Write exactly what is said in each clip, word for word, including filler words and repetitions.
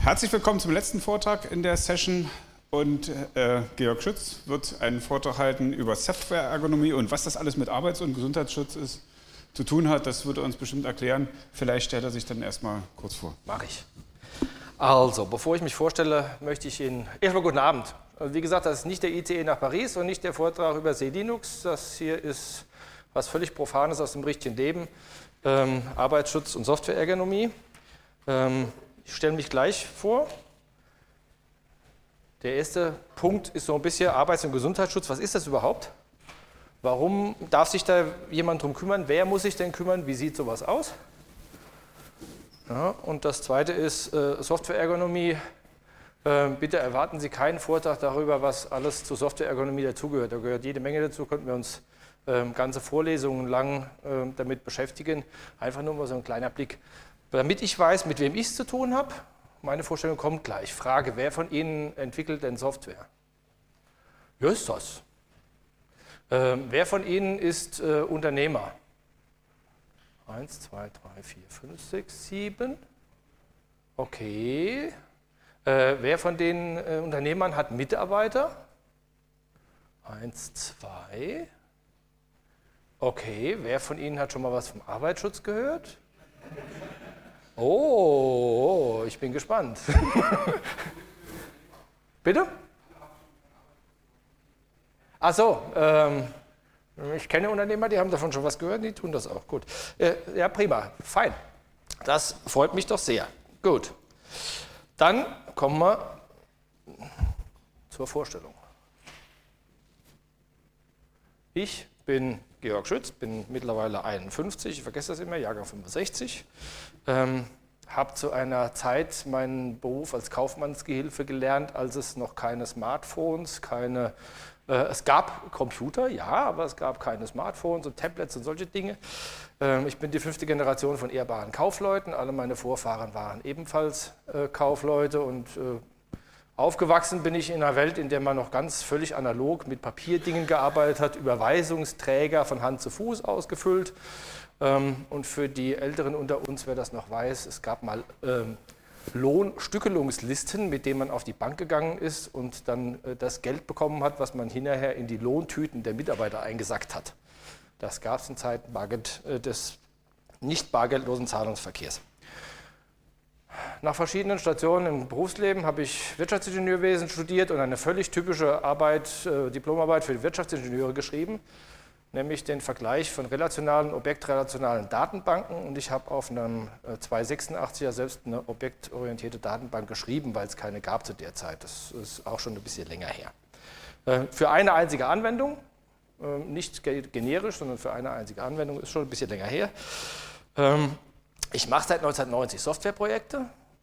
Herzlich willkommen zum letzten Vortrag in der Session. Und äh, Georg Schütz wird einen Vortrag halten über Softwareergonomie und was das alles mit Arbeits- und Gesundheitsschutz ist, zu tun hat. Das wird er uns bestimmt erklären. Vielleicht stellt er sich dann erstmal kurz vor. Mache ich. Also, bevor ich mich vorstelle, möchte ich Ihnen erstmal guten Abend. Wie gesagt, das ist nicht der I C E nach Paris und nicht der Vortrag über C Linux. Das hier ist was völlig Profanes aus dem richtigen Leben. Ähm, Arbeitsschutz und Softwareergonomie. Ähm, ich stelle mich gleich vor. Der erste Punkt ist so ein bisschen Arbeits- und Gesundheitsschutz. Was ist das überhaupt? Warum darf sich da jemand drum kümmern? Wer muss sich denn kümmern? Wie sieht sowas aus? Ja, und das zweite ist äh, Softwareergonomie. Äh, bitte erwarten Sie keinen Vortrag darüber, was alles zur Softwareergonomie dazugehört. Da gehört jede Menge dazu, könnten wir uns äh, ganze Vorlesungen lang äh, damit beschäftigen. Einfach nur mal so ein kleiner Blick. Damit ich weiß, mit wem ich es zu tun habe, meine Vorstellung kommt gleich. Frage, wer von Ihnen entwickelt denn Software? Ja, ist das. Äh, wer von Ihnen ist äh, Unternehmer? Eins, zwei, drei, vier, fünf, sechs, sieben. Okay. Äh, wer von den äh, Unternehmern hat Mitarbeiter? Eins, zwei. Okay. Wer von Ihnen hat schon mal was vom Arbeitsschutz gehört? Oh, ich bin gespannt. Bitte? Ach so, ähm, ich kenne Unternehmer, die haben davon schon was gehört, die tun das auch. Gut. Äh, ja, prima, fein. Das freut mich doch sehr. Gut. Dann kommen wir zur Vorstellung. Ich bin Georg Schütz, bin mittlerweile einundfünfzig, ich vergesse das immer, Jahrgang fünfundsechzig. Ähm, habe zu einer Zeit meinen Beruf als Kaufmannsgehilfe gelernt, als es noch keine Smartphones, keine Es gab Computer, ja, aber es gab keine Smartphones und Tablets und solche Dinge. Ich bin die fünfte Generation von ehrbaren Kaufleuten. Alle meine Vorfahren waren ebenfalls Kaufleute und aufgewachsen bin ich in einer Welt, in der man noch ganz völlig analog mit Papierdingen gearbeitet hat, Überweisungsträger von Hand zu Fuß ausgefüllt. Und für die Älteren unter uns, wer das noch weiß, es gab mal Lohnstückelungslisten, mit denen man auf die Bank gegangen ist und dann äh, das Geld bekommen hat, was man hinterher in die Lohntüten der Mitarbeiter eingesackt hat. Das gab es in Zeiten Bargeld, äh, des nicht bargeldlosen Zahlungsverkehrs. Nach verschiedenen Stationen im Berufsleben habe ich Wirtschaftsingenieurwesen studiert und eine völlig typische Arbeit, äh, Diplomarbeit für die Wirtschaftsingenieure geschrieben, nämlich den Vergleich von relationalen, objektrelationalen Datenbanken. Und ich habe auf einem zweihundertsechsundachtziger selbst eine objektorientierte Datenbank geschrieben, weil es keine gab zu der Zeit. Das ist auch schon ein bisschen länger her. Für eine einzige Anwendung, nicht generisch, sondern für eine einzige Anwendung, ist schon ein bisschen länger her. Ich mache seit neunzehnhundertneunzig Softwareprojekte.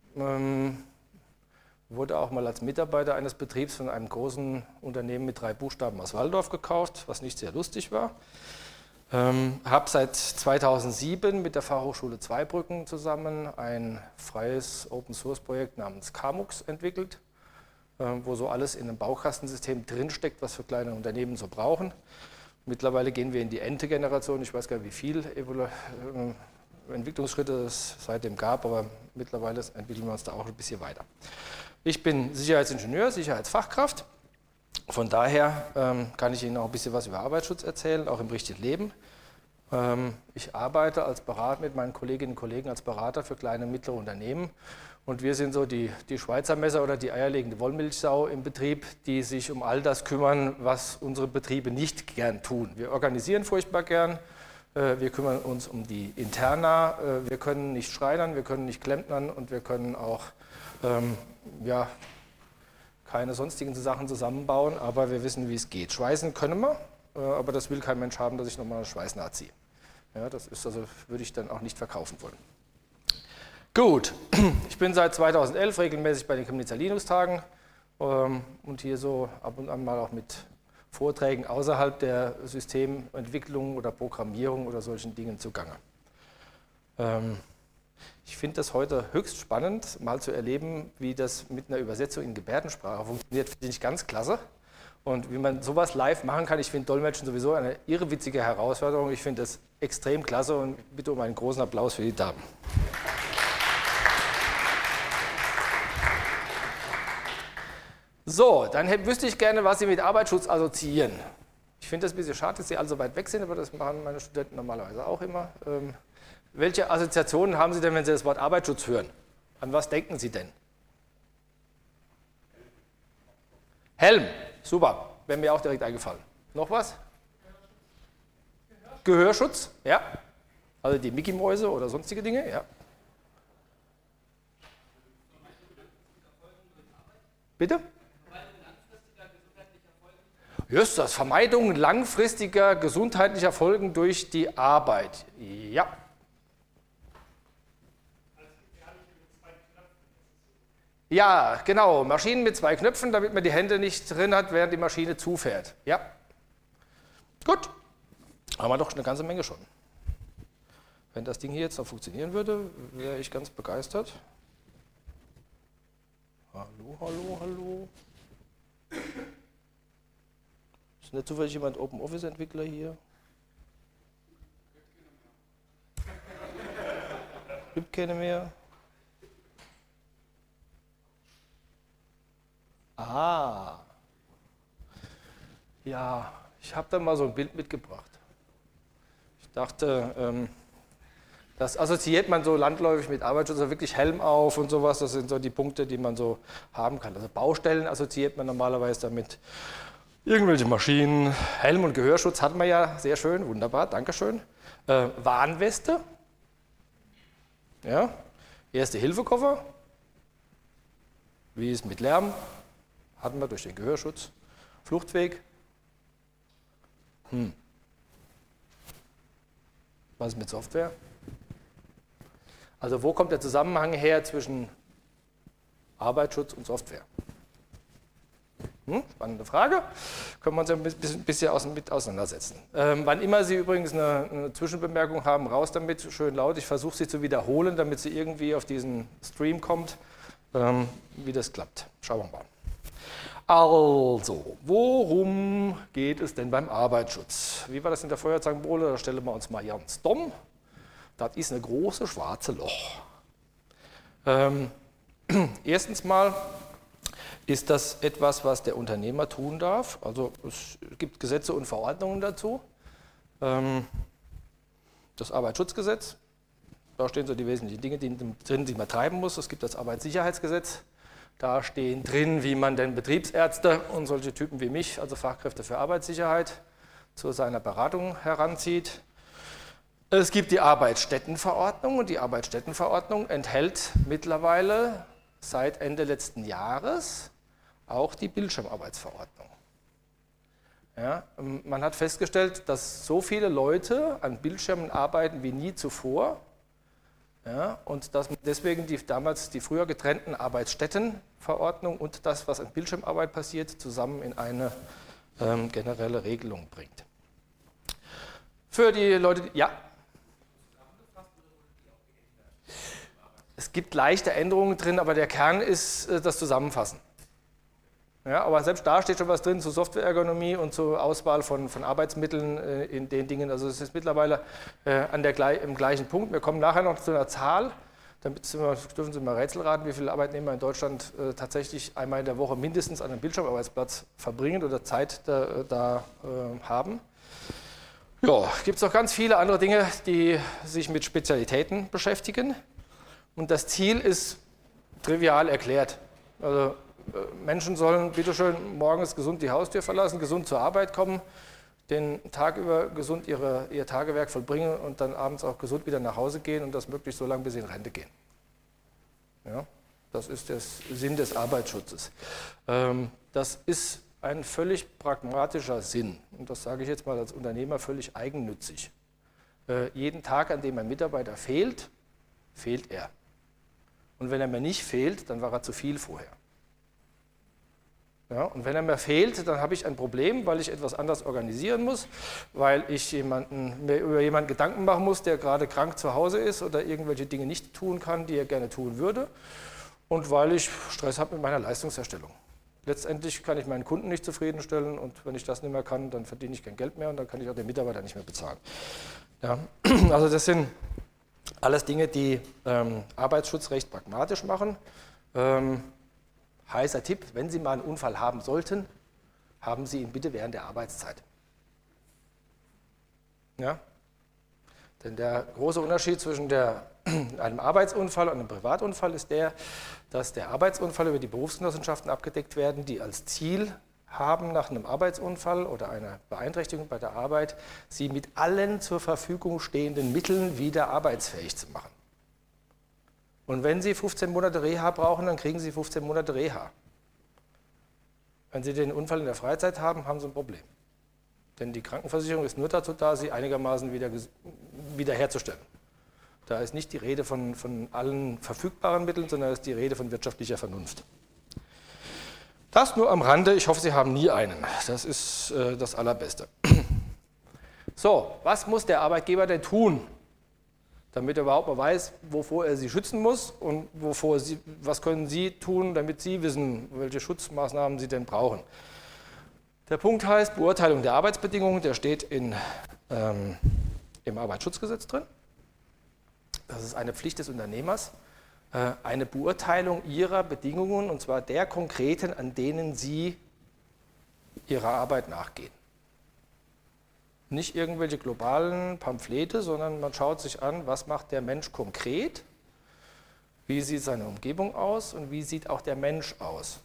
Wurde auch mal als Mitarbeiter eines Betriebs von einem großen Unternehmen mit drei Buchstaben aus Walldorf gekauft, was nicht sehr lustig war. Ähm, habe seit zweitausendsieben mit der Fachhochschule Zweibrücken zusammen ein freies Open-Source-Projekt namens Camux entwickelt, äh, wo so alles in einem Baukastensystem drinsteckt, was für kleine Unternehmen so brauchen. Mittlerweile gehen wir in die Ente-Generation, ich weiß gar nicht, wie viel Evolu- äh, Entwicklungsschritte es seitdem gab, aber mittlerweile entwickeln wir uns da auch ein bisschen weiter. Ich bin Sicherheitsingenieur, Sicherheitsfachkraft. Von daher ähm, kann ich Ihnen auch ein bisschen was über Arbeitsschutz erzählen, auch im richtigen Leben. Ähm, ich arbeite als Berater mit meinen Kolleginnen und Kollegen als Berater für kleine und mittlere Unternehmen. Und wir sind so die, die Schweizer Messer oder die eierlegende Wollmilchsau im Betrieb, die sich um all das kümmern, was unsere Betriebe nicht gern tun. Wir organisieren furchtbar gern. Äh, wir kümmern uns um die Interna. Äh, wir können nicht schreinern, wir können nicht klempnern und wir können auch ähm, ja, keine sonstigen Sachen zusammenbauen, aber wir wissen, wie es geht. Schweißen können wir, äh, aber das will kein Mensch haben, dass ich nochmal eine Schweißnaht ziehe. Ja, das ist also, würde ich dann auch nicht verkaufen wollen. Gut, ich bin seit zweitausendelf regelmäßig bei den Chemnitzer Linux-Tagen ähm, und hier so ab und an mal auch mit Vorträgen außerhalb der Systementwicklung oder Programmierung oder solchen Dingen zugange. Ähm, Ich finde das heute höchst spannend, mal zu erleben, wie das mit einer Übersetzung in Gebärdensprache funktioniert, finde ich ganz klasse. Und wie man sowas live machen kann, ich finde Dolmetschen sowieso eine irrewitzige Herausforderung. Ich finde das extrem klasse und bitte um einen großen Applaus für die Damen. So, dann hätte, wüsste ich gerne, was Sie mit Arbeitsschutz assoziieren. Ich finde das ein bisschen schade, dass Sie alle so weit weg sind, aber das machen meine Studenten normalerweise auch immer. Ähm, welche Assoziationen haben Sie denn, wenn Sie das Wort Arbeitsschutz hören? An was denken Sie denn? Helm, super, wäre mir auch direkt eingefallen. Noch was? Gehörschutz, ja. Also die Mickey-Mäuse oder sonstige Dinge, ja. Bitte? Just das, Vermeidung langfristiger gesundheitlicher Folgen durch die Arbeit. Ja. Ja, genau. Maschinen mit zwei Knöpfen, damit man die Hände nicht drin hat, während die Maschine zufährt. Ja. Gut. Haben wir doch eine ganze Menge schon. Wenn das Ding hier jetzt noch funktionieren würde, wäre ich ganz begeistert. Hallo, hallo, hallo. Ist nicht zufällig jemand OpenOffice-Entwickler hier? Gibt keine mehr. Ah. Ja, ich habe da mal so ein Bild mitgebracht. Ich dachte, ähm, das assoziiert man so landläufig mit Arbeitsschutz, also wirklich Helm auf und sowas. Das sind so die Punkte, die man so haben kann. Also Baustellen assoziiert man normalerweise damit. Irgendwelche Maschinen, Helm und Gehörschutz hat man ja, sehr schön, wunderbar, Dankeschön. Äh, Warnweste, ja, Erste-Hilfe-Koffer, wie ist mit Lärm, hatten wir durch den Gehörschutz, Fluchtweg. Hm. Was ist mit Software? Also wo kommt der Zusammenhang her zwischen Arbeitsschutz und Software? Hm, spannende Frage. Können wir uns ja ein bisschen, bisschen aus, mit auseinandersetzen. Ähm, wann immer Sie übrigens eine, eine Zwischenbemerkung haben, raus damit, schön laut. Ich versuche sie zu wiederholen, damit sie irgendwie auf diesen Stream kommt, ähm, wie das klappt. Schauen wir mal. Also, worum geht es denn beim Arbeitsschutz? Wie war das in der Feuerzangenbowle? Da stellen wir uns mal ganz dumm. Das ist eine große schwarze Loch. Ähm, erstens mal ist das etwas, was der Unternehmer tun darf. Also es gibt Gesetze und Verordnungen dazu. Ähm, das Arbeitsschutzgesetz, da stehen so die wesentlichen Dinge drin, die man treiben muss. Es gibt das Arbeitssicherheitsgesetz. Da stehen drin, wie man denn Betriebsärzte und solche Typen wie mich, also Fachkräfte für Arbeitssicherheit, zu seiner Beratung heranzieht. Es gibt die Arbeitsstättenverordnung und die Arbeitsstättenverordnung enthält mittlerweile seit Ende letzten Jahres auch die Bildschirmarbeitsverordnung. Ja, man hat festgestellt, dass so viele Leute an Bildschirmen arbeiten wie nie zuvor. Ja, und dass man deswegen die, damals die früher getrennten Arbeitsstättenverordnung und das, was an Bildschirmarbeit passiert, zusammen in eine ähm, generelle Regelung bringt. Für die Leute, die, ja. Es gibt leichte Änderungen drin, aber der Kern ist äh, das Zusammenfassen. Ja, aber selbst da steht schon was drin zu Softwareergonomie und zur Auswahl von, von Arbeitsmitteln äh, in den Dingen. Also es ist mittlerweile äh, an der, im gleichen Punkt. Wir kommen nachher noch zu einer Zahl. Damit Sie mal, dürfen Sie mal Rätsel raten, wie viele Arbeitnehmer in Deutschland äh, tatsächlich einmal in der Woche mindestens an einem Bildschirmarbeitsplatz verbringen oder Zeit da, da äh, haben. Ja, gibt es noch ganz viele andere Dinge, die sich mit Spezialitäten beschäftigen. Und das Ziel ist trivial erklärt. Also Menschen sollen bitteschön morgens gesund die Haustür verlassen, gesund zur Arbeit kommen, den Tag über gesund ihre, ihr Tagewerk vollbringen und dann abends auch gesund wieder nach Hause gehen und das möglichst so lange, bis sie in Rente gehen. Ja, das ist der Sinn des Arbeitsschutzes. Ähm, das ist ein völlig pragmatischer Sinn und das sage ich jetzt mal als Unternehmer völlig eigennützig. Äh, jeden Tag, an dem ein Mitarbeiter fehlt, fehlt er. Und wenn er mir nicht fehlt, dann war er zu viel vorher. Ja, und wenn er mir fehlt, dann habe ich ein Problem, weil ich etwas anders organisieren muss, weil ich jemanden, mir über jemanden Gedanken machen muss, der gerade krank zu Hause ist oder irgendwelche Dinge nicht tun kann, die er gerne tun würde und weil ich Stress habe mit meiner Leistungserstellung. Letztendlich kann ich meinen Kunden nicht zufriedenstellen und wenn ich das nicht mehr kann, dann verdiene ich kein Geld mehr und dann kann ich auch den Mitarbeiter nicht mehr bezahlen. Ja, also das sind alles Dinge, die ähm, Arbeitsschutzrecht pragmatisch machen. Ähm, Heißer Tipp, wenn Sie mal einen Unfall haben sollten, haben Sie ihn bitte während der Arbeitszeit. Ja? Denn der große Unterschied zwischen der, einem Arbeitsunfall und einem Privatunfall ist der, dass der Arbeitsunfall über die Berufsgenossenschaften abgedeckt werden, die als Ziel haben, nach einem Arbeitsunfall oder einer Beeinträchtigung bei der Arbeit, sie mit allen zur Verfügung stehenden Mitteln wieder arbeitsfähig zu machen. Und wenn Sie fünfzehn Monate Reha brauchen, dann kriegen Sie fünfzehn Monate Reha. Wenn Sie den Unfall in der Freizeit haben, haben Sie ein Problem. Denn die Krankenversicherung ist nur dazu da, Sie einigermaßen wieder, wiederherzustellen. Da ist nicht die Rede von, von allen verfügbaren Mitteln, sondern ist die Rede von wirtschaftlicher Vernunft. Das nur am Rande. Ich hoffe, Sie haben nie einen. Das ist äh, das Allerbeste. So, was muss der Arbeitgeber denn tun, damit er überhaupt mal weiß, wovor er Sie schützen muss und wovor Sie, was können Sie tun, damit Sie wissen, welche Schutzmaßnahmen Sie denn brauchen. Der Punkt heißt Beurteilung der Arbeitsbedingungen, der steht in, ähm, im Arbeitsschutzgesetz drin. Das ist eine Pflicht des Unternehmers, äh, eine Beurteilung Ihrer Bedingungen, und zwar der konkreten, an denen Sie Ihrer Arbeit nachgehen. Nicht irgendwelche globalen Pamphlete, sondern man schaut sich an, was macht der Mensch konkret, wie sieht seine Umgebung aus und wie sieht auch der Mensch aus.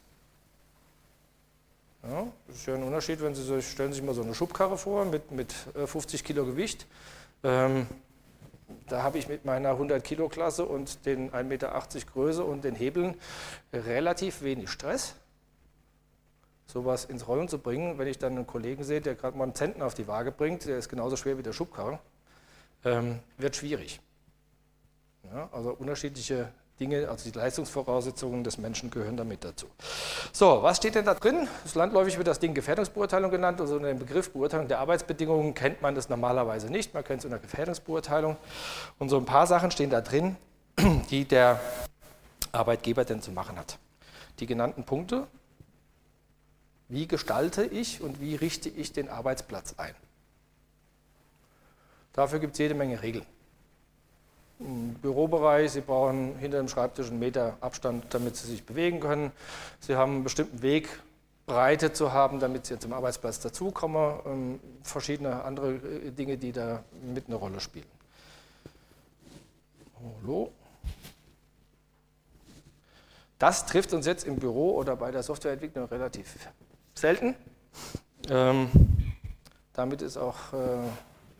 Ja, das ist ja ein Unterschied, wenn Sie so, stellen sich mal so eine Schubkarre vor mit, mit fünfzig Kilo Gewicht. Ähm, da habe ich mit meiner hundert Kilo Klasse und den ein Meter achtzig Größe und den Hebeln relativ wenig Stress, sowas ins Rollen zu bringen. Wenn ich dann einen Kollegen sehe, der gerade mal einen Zentner auf die Waage bringt, der ist genauso schwer wie der Schubkarren, ähm, wird schwierig. Ja, also unterschiedliche Dinge, also die Leistungsvoraussetzungen des Menschen gehören damit dazu. So, was steht denn da drin? Das landläufig wird das Ding Gefährdungsbeurteilung genannt. Also unter dem Begriff Beurteilung der Arbeitsbedingungen kennt man das normalerweise nicht. Man kennt es unter Gefährdungsbeurteilung. Und so ein paar Sachen stehen da drin, die der Arbeitgeber denn zu machen hat. Die genannten Punkte: Wie gestalte ich und wie richte ich den Arbeitsplatz ein? Dafür gibt es jede Menge Regeln. Im Bürobereich, Sie brauchen hinter dem Schreibtisch einen Meter Abstand, damit Sie sich bewegen können. Sie haben einen bestimmten Weg, Breite zu haben, damit Sie zum Arbeitsplatz dazukommen. Ähm, verschiedene andere Dinge, die da mit eine Rolle spielen. Hallo. Das trifft uns jetzt im Büro oder bei der Softwareentwicklung relativ selten. Ähm, damit ist auch äh,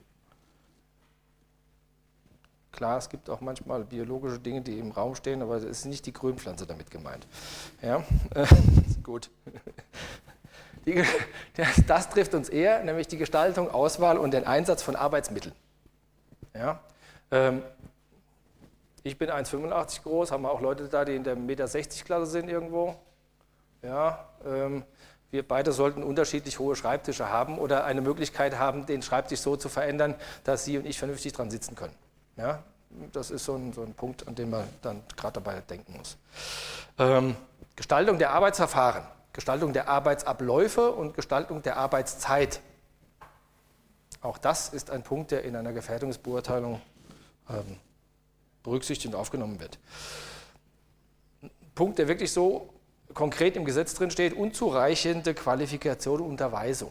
klar, es gibt auch manchmal biologische Dinge, die im Raum stehen, aber es ist nicht die Grünpflanze damit gemeint. Ja, äh, gut. Die, das trifft uns eher, nämlich die Gestaltung, Auswahl und den Einsatz von Arbeitsmitteln. Ja, ähm, ich bin eins Komma fünfundachtzig groß, haben wir auch Leute da, die in der eins Komma sechzig Klasse sind irgendwo. Ja, ähm, wir beide sollten unterschiedlich hohe Schreibtische haben oder eine Möglichkeit haben, den Schreibtisch so zu verändern, dass Sie und ich vernünftig dran sitzen können. Ja, das ist so ein, so ein Punkt, an den man dann gerade dabei denken muss. Ähm, Gestaltung der Arbeitsverfahren, Gestaltung der Arbeitsabläufe und Gestaltung der Arbeitszeit. Auch das ist ein Punkt, der in einer Gefährdungsbeurteilung ähm, berücksichtigt und aufgenommen wird. Ein Punkt, der wirklich so konkret im Gesetz drin steht: unzureichende Qualifikation und Unterweisung.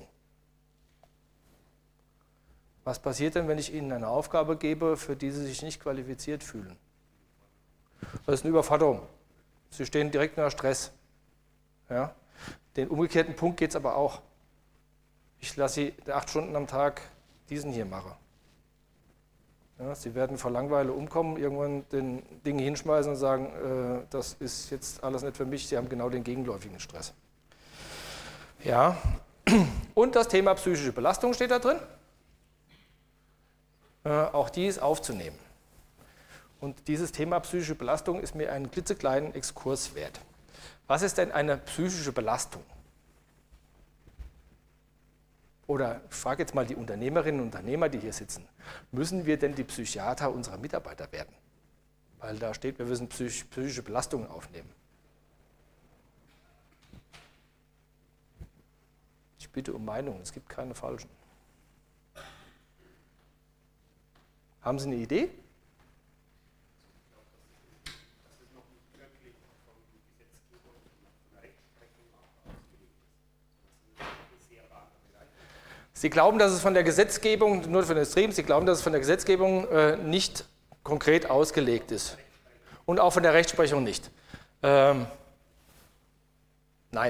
Was passiert denn, wenn ich Ihnen eine Aufgabe gebe, für die Sie sich nicht qualifiziert fühlen? Das ist eine Überforderung. Sie stehen direkt unter Stress. Ja? Den umgekehrten Punkt geht es aber auch. Ich lasse Sie acht Stunden am Tag diesen hier machen. Ja, Sie werden vor Langeweile umkommen, irgendwann den Ding hinschmeißen und sagen, äh, das ist jetzt alles nicht für mich, Sie haben genau den gegenläufigen Stress. Ja. Und das Thema psychische Belastung steht da drin. Auch die ist aufzunehmen. Und dieses Thema psychische Belastung ist mir einen klitzekleinen Exkurs wert. Was ist denn eine psychische Belastung? Oder ich frage jetzt mal die Unternehmerinnen und Unternehmer, die hier sitzen. Müssen wir denn die Psychiater unserer Mitarbeiter werden? Weil da steht, wir müssen psychische Belastungen aufnehmen. Ich bitte um Meinungen, es gibt keine falschen. Haben Sie eine Idee? Das ist noch nicht wirklich vom Gesetzgeber vielleicht Sie glauben, dass es von der Gesetzgebung, nur von den Streams, Sie glauben, dass es von der Gesetzgebung äh, nicht konkret ausgelegt ist. Und auch von der Rechtsprechung nicht. Ähm, nein.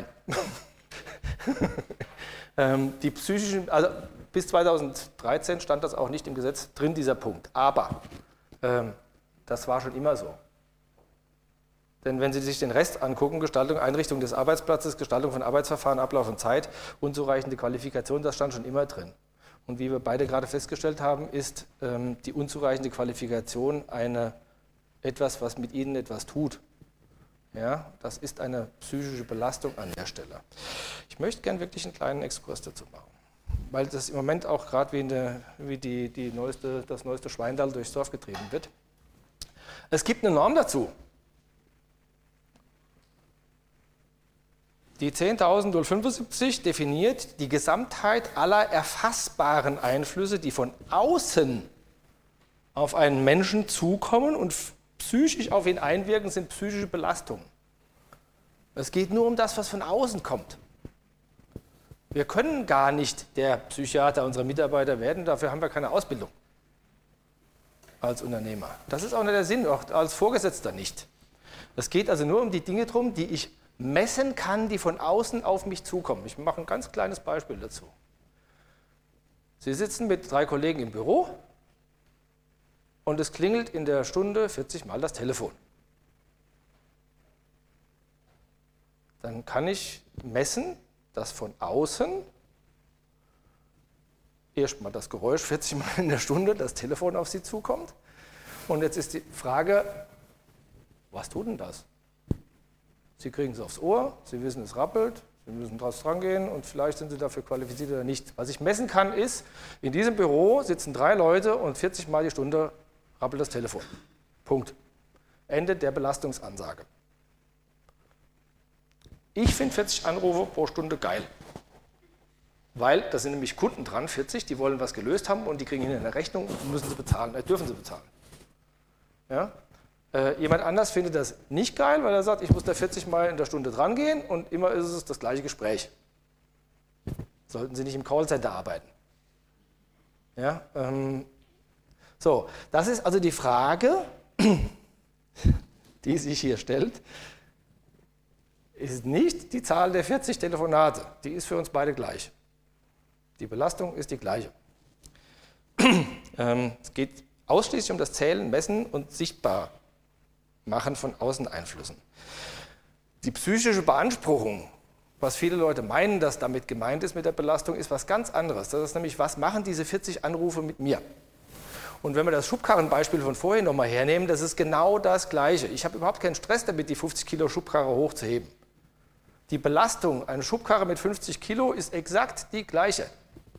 ähm, die psychischen, also bis zweitausenddreizehn stand das auch nicht im Gesetz drin, dieser Punkt. Aber ähm, das war schon immer so. Denn wenn Sie sich den Rest angucken, Gestaltung, Einrichtung des Arbeitsplatzes, Gestaltung von Arbeitsverfahren, Ablauf und Zeit, unzureichende Qualifikation, das stand schon immer drin. Und wie wir beide gerade festgestellt haben, ist ähm, die unzureichende Qualifikation eine, etwas, was mit Ihnen etwas tut. Ja, das ist eine psychische Belastung an der Stelle. Ich möchte gerne wirklich einen kleinen Exkurs dazu machen, weil das im Moment auch gerade wie, eine, wie die, die neueste, das neueste Schweindal durchs Dorf getrieben wird. Es gibt eine Norm dazu. Die zehntausendfünfundsiebzig definiert die Gesamtheit aller erfassbaren Einflüsse, die von außen auf einen Menschen zukommen und psychisch auf ihn einwirken, sind psychische Belastungen. Es geht nur um das, was von außen kommt. Wir können gar nicht der Psychiater unserer Mitarbeiter werden, dafür haben wir keine Ausbildung als Unternehmer. Das ist auch nicht der Sinn, auch als Vorgesetzter nicht. Es geht also nur um die Dinge drum, die ich messen kann, die von außen auf mich zukommen. Ich mache ein ganz kleines Beispiel dazu. Sie sitzen mit drei Kollegen im Büro und es klingelt in der Stunde vierzig Mal das Telefon. Dann kann ich messen, dass von außen erstmal das Geräusch vierzig Mal in der Stunde das Telefon auf Sie zukommt. Und jetzt ist die Frage, was tut denn das? Sie kriegen es aufs Ohr, Sie wissen, es rappelt, Sie müssen draus dran gehen und vielleicht sind Sie dafür qualifiziert oder nicht. Was ich messen kann, ist, in diesem Büro sitzen drei Leute und vierzig Mal die Stunde rappelt das Telefon. Punkt. Ende der Belastungsansage. Ich finde vierzig Anrufe pro Stunde geil. Weil da sind nämlich Kunden dran, vierzig, die wollen was gelöst haben und die kriegen hinterher eine Rechnung und müssen sie bezahlen, äh, dürfen sie bezahlen. Ja? Äh, jemand anders findet das nicht geil, weil er sagt, ich muss da vierzig Mal in der Stunde dran gehen und immer ist es das gleiche Gespräch. Sollten Sie nicht im Callcenter arbeiten. Ja? Ähm, so, das ist also die Frage, die sich hier stellt. Ist nicht die Zahl der vierzig Telefonate, die ist für uns beide gleich. Die Belastung ist die gleiche. ähm, es geht ausschließlich um das Zählen, Messen und Sichtbarmachen von Außeneinflüssen. Die psychische Beanspruchung, was viele Leute meinen, dass damit gemeint ist mit der Belastung, ist was ganz anderes. Das ist nämlich, was machen diese vierzig Anrufe mit mir? Und wenn wir das Schubkarrenbeispiel von vorhin nochmal hernehmen, das ist genau das Gleiche. Ich habe überhaupt keinen Stress damit, die fünfzig Kilo Schubkarre hochzuheben. Die Belastung, eine Schubkarre mit fünfzig Kilo, ist exakt die gleiche.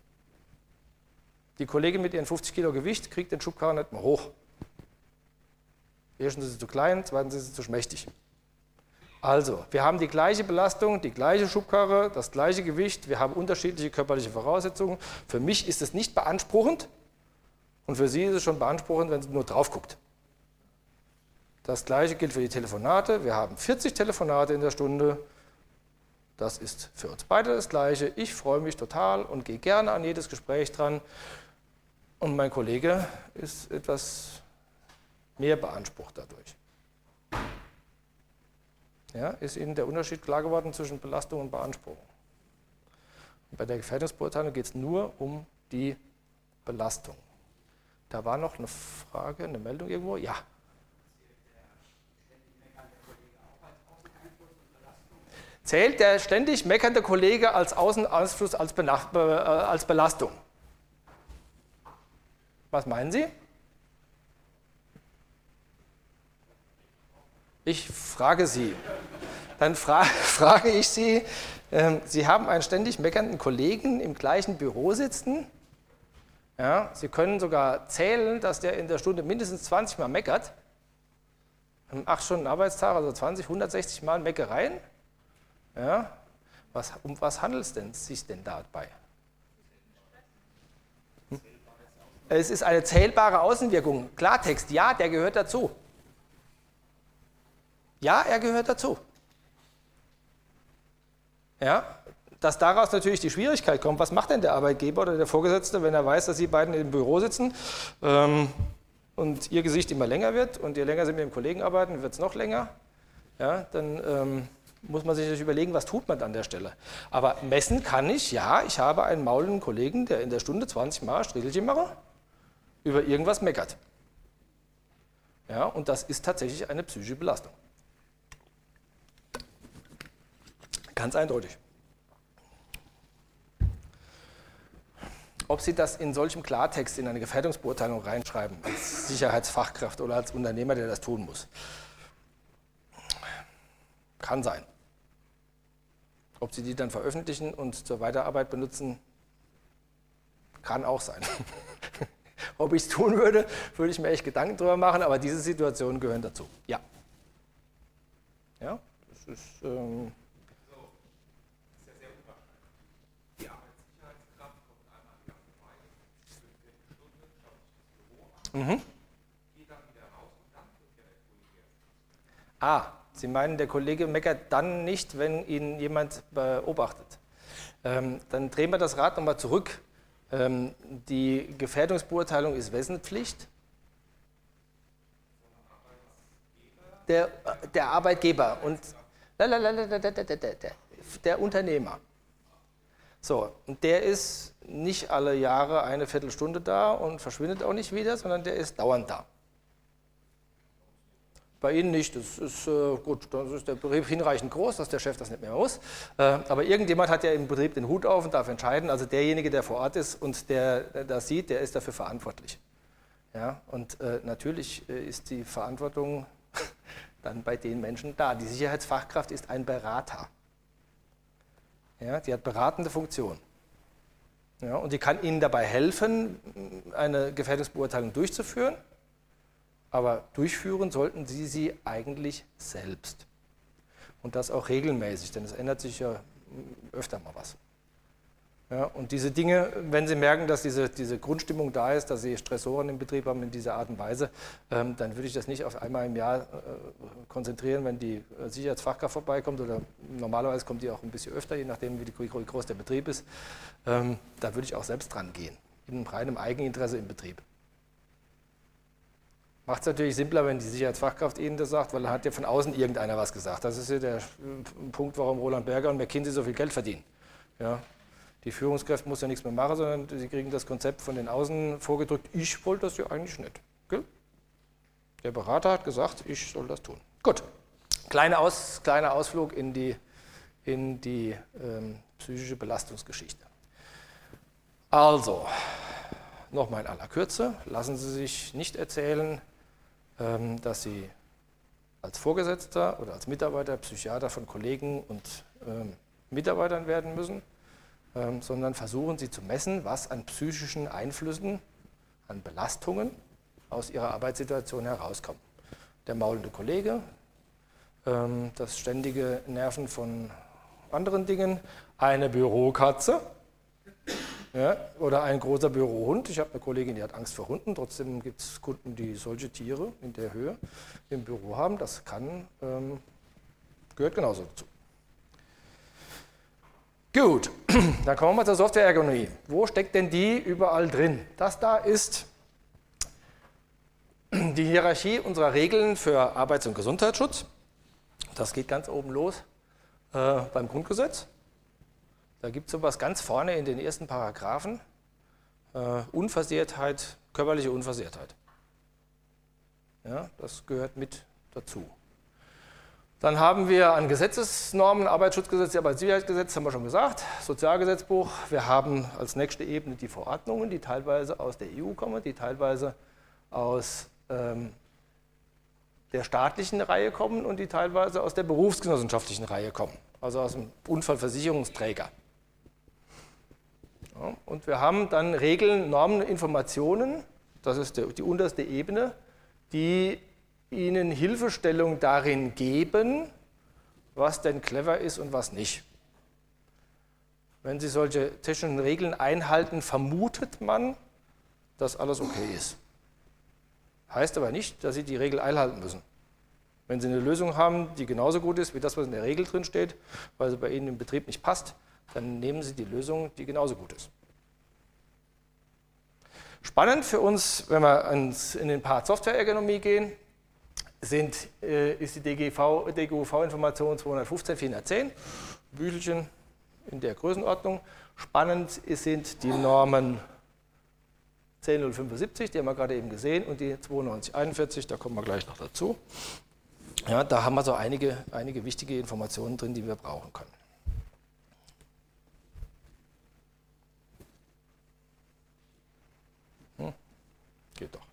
Die Kollegin mit ihren fünfzig Kilo Gewicht kriegt den Schubkarren nicht mehr hoch. Erstens ist sie zu klein, zweitens ist sie zu schmächtig. Also, wir haben die gleiche Belastung, die gleiche Schubkarre, das gleiche Gewicht, wir haben unterschiedliche körperliche Voraussetzungen. Für mich ist es nicht beanspruchend und für Sie ist es schon beanspruchend, wenn Sie nur drauf guckt. Das gleiche gilt für die Telefonate. Wir haben vierzig Telefonate in der Stunde. Das ist für uns beide das Gleiche. Ich freue mich total und gehe gerne an jedes Gespräch dran. Und mein Kollege ist etwas mehr beansprucht dadurch. Ja, ist Ihnen der Unterschied klar geworden zwischen Belastung und Beanspruchung? Und bei der Gefährdungsbeurteilung geht es nur um die Belastung. Da war noch eine Frage, eine Meldung irgendwo? Ja. Zählt der ständig meckernde Kollege als Außeneinfluss als, Benach- äh, als Belastung? Was meinen Sie? Ich frage Sie. Dann fra- frage ich Sie, äh, Sie haben einen ständig meckernden Kollegen im gleichen Büro sitzen. Ja, Sie können sogar zählen, dass der in der Stunde mindestens zwanzig Mal meckert. Im acht Stunden Arbeitstag, also zwanzig, hundertsechzig Mal Meckereien. Ja, was, um was handelt es denn, sich denn dabei? Hm? Es ist eine zählbare Außenwirkung. Klartext, ja, der gehört dazu. Ja, er gehört dazu. Ja, dass daraus natürlich die Schwierigkeit kommt, was macht denn der Arbeitgeber oder der Vorgesetzte, wenn er weiß, dass Sie beiden im Büro sitzen ähm, und Ihr Gesicht immer länger wird und je länger Sie mit dem Kollegen arbeiten, wird es noch länger, ja, dann ähm, muss man sich natürlich überlegen, was tut man an der Stelle. Aber messen kann ich, ja, ich habe einen maulenden Kollegen, der in der Stunde zwanzig Mal Strichelchen mache, über irgendwas meckert. Ja, und das ist tatsächlich eine psychische Belastung. Ganz eindeutig. Ob Sie das in solchem Klartext in eine Gefährdungsbeurteilung reinschreiben, als Sicherheitsfachkraft oder als Unternehmer, der das tun muss, kann sein. Ob Sie die dann veröffentlichen und zur Weiterarbeit benutzen, kann auch sein. Ob ich es tun würde, würde ich mir echt Gedanken drüber machen, aber diese Situationen gehören dazu. Ja. Ja, das ist... Ähm, Mhm. Ah, Sie meinen, der Kollege meckert dann nicht, wenn ihn jemand beobachtet. Ähm, dann drehen wir das Rad nochmal zurück. Ähm, die Gefährdungsbeurteilung ist wessen Pflicht? Der, der Arbeitgeber und der Unternehmer. So, und der ist nicht alle Jahre eine Viertelstunde da und verschwindet auch nicht wieder, sondern der ist dauernd da. Bei Ihnen nicht, das ist äh, gut, dann ist der Betrieb hinreichend groß, dass der Chef das nicht mehr muss. Äh, aber irgendjemand hat ja im Betrieb den Hut auf und darf entscheiden, also derjenige, der vor Ort ist und der, der das sieht, der ist dafür verantwortlich. Ja, und äh, natürlich äh, ist die Verantwortung dann bei den Menschen da. Die Sicherheitsfachkraft ist ein Berater. Ja, die hat beratende Funktion. Ja, und die kann Ihnen dabei helfen, eine Gefährdungsbeurteilung durchzuführen, aber durchführen sollten Sie sie eigentlich selbst. Und das auch regelmäßig, denn es ändert sich ja öfter mal was. Ja, und diese Dinge, wenn Sie merken, dass diese, diese Grundstimmung da ist, dass Sie Stressoren im Betrieb haben in dieser Art und Weise, ähm, dann würde ich das nicht auf einmal im Jahr äh, konzentrieren, wenn die Sicherheitsfachkraft vorbeikommt, oder normalerweise kommt die auch ein bisschen öfter, je nachdem, wie, die, wie groß der Betrieb ist. Ähm, da würde ich auch selbst dran gehen, in reinem Eigeninteresse im Betrieb. Macht es natürlich simpler, wenn die Sicherheitsfachkraft Ihnen das sagt, weil dann hat ja von außen irgendeiner was gesagt. Das ist ja der Punkt, warum Roland Berger und McKinsey so viel Geld verdienen. Ja. Die Führungskraft muss ja nichts mehr machen, sondern sie kriegen das Konzept von den Außen vorgedrückt. Ich wollte das ja eigentlich nicht. Gell? Der Berater hat gesagt, ich soll das tun. Gut, kleiner, Aus, kleiner Ausflug in die, in die ähm, psychische Belastungsgeschichte. Also, nochmal in aller Kürze, lassen Sie sich nicht erzählen, ähm, dass Sie als Vorgesetzter oder als Mitarbeiter Psychiater von Kollegen und ähm, Mitarbeitern werden müssen, ähm, sondern versuchen Sie zu messen, was an psychischen Einflüssen, an Belastungen aus Ihrer Arbeitssituation herauskommt. Der maulende Kollege, ähm, das ständige Nerven von anderen Dingen, eine Bürokatze, ja, oder ein großer Bürohund. Ich habe eine Kollegin, die hat Angst vor Hunden, trotzdem gibt es Kunden, die solche Tiere in der Höhe im Büro haben. Das kann, ähm, gehört genauso dazu. Gut, dann kommen wir mal zur Softwareergonomie. Wo steckt denn die überall drin? Das da ist die Hierarchie unserer Regeln für Arbeits- und Gesundheitsschutz. Das geht ganz oben los äh, beim Grundgesetz. Da gibt es sowas ganz vorne in den ersten Paragraphen. Äh, Unversehrtheit, körperliche Unversehrtheit. Ja, das gehört mit dazu. Dann haben wir an Gesetzesnormen, Arbeitsschutzgesetz, Arbeitssicherheitsgesetz, haben wir schon gesagt, Sozialgesetzbuch. Wir haben als nächste Ebene die Verordnungen, die teilweise aus der E U kommen, die teilweise aus ähm, der staatlichen Reihe kommen und die teilweise aus der berufsgenossenschaftlichen Reihe kommen, also aus dem Unfallversicherungsträger. Ja, und wir haben dann Regeln, Normen, Informationen, das ist die unterste Ebene, die Ihnen Hilfestellung darin geben, was denn clever ist und was nicht. Wenn Sie solche technischen Regeln einhalten, vermutet man, dass alles okay ist. Heißt aber nicht, dass Sie die Regel einhalten müssen. Wenn Sie eine Lösung haben, die genauso gut ist wie das, was in der Regel drin steht, weil sie bei Ihnen im Betrieb nicht passt, dann nehmen Sie die Lösung, die genauso gut ist. Spannend für uns, wenn wir ins, in den Part Softwareergonomie gehen, sind, äh, ist die D G U V-Information zweihundertfünfzehn vierhundertzehn, Büchelchen in der Größenordnung. Spannend sind die Normen zehn null fünfundsiebzig, die haben wir gerade eben gesehen, und die zweiundneunzig einundvierzig, da kommen wir gleich noch dazu. Ja, da haben wir so einige, einige wichtige Informationen drin, die wir brauchen können. Hm, geht doch.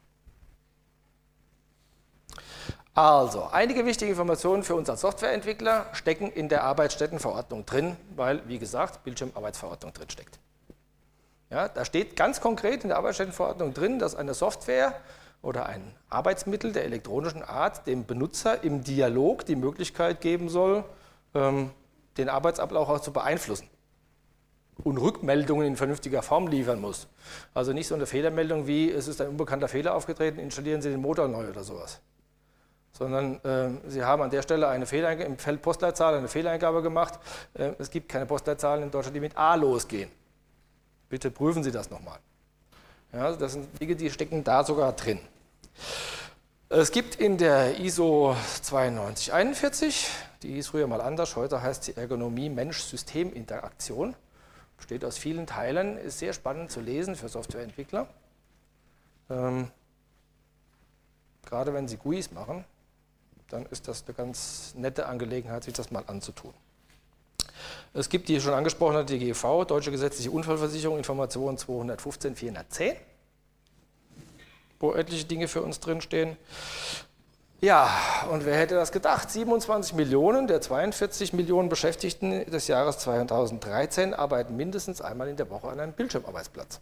Also, einige wichtige Informationen für uns als Softwareentwickler stecken in der Arbeitsstättenverordnung drin, weil, wie gesagt, Bildschirmarbeitsverordnung drin steckt. Ja, da steht ganz konkret in der Arbeitsstättenverordnung drin, dass eine Software oder ein Arbeitsmittel der elektronischen Art dem Benutzer im Dialog die Möglichkeit geben soll, ähm, den Arbeitsablauf auch zu beeinflussen und Rückmeldungen in vernünftiger Form liefern muss. Also nicht so eine Fehlermeldung wie, es ist ein unbekannter Fehler aufgetreten, installieren Sie den Motor neu oder sowas. Sondern äh, Sie haben an der Stelle eine Fehleingabe, im Feld Postleitzahl eine Fehleingabe gemacht. Äh, es gibt keine Postleitzahlen in Deutschland, die mit A losgehen. Bitte prüfen Sie das nochmal. Ja, das sind Dinge, die stecken da sogar drin. Es gibt in der I S O zweiundneunzig einundvierzig, die hieß früher mal anders, heute heißt sie Ergonomie Mensch-System-Interaktion, besteht aus vielen Teilen, ist sehr spannend zu lesen für Softwareentwickler. Ähm, gerade wenn Sie G U Is machen, dann ist das eine ganz nette Angelegenheit, sich das mal anzutun. Es gibt die schon angesprochene D G U V, Deutsche Gesetzliche Unfallversicherung, Information zweihundertfünfzehn vierhundertzehn, wo etliche Dinge für uns drinstehen. Ja, und wer hätte das gedacht? siebenundzwanzig Millionen der zweiundvierzig Millionen Beschäftigten des Jahres zweitausenddreizehn arbeiten mindestens einmal in der Woche an einem Bildschirmarbeitsplatz.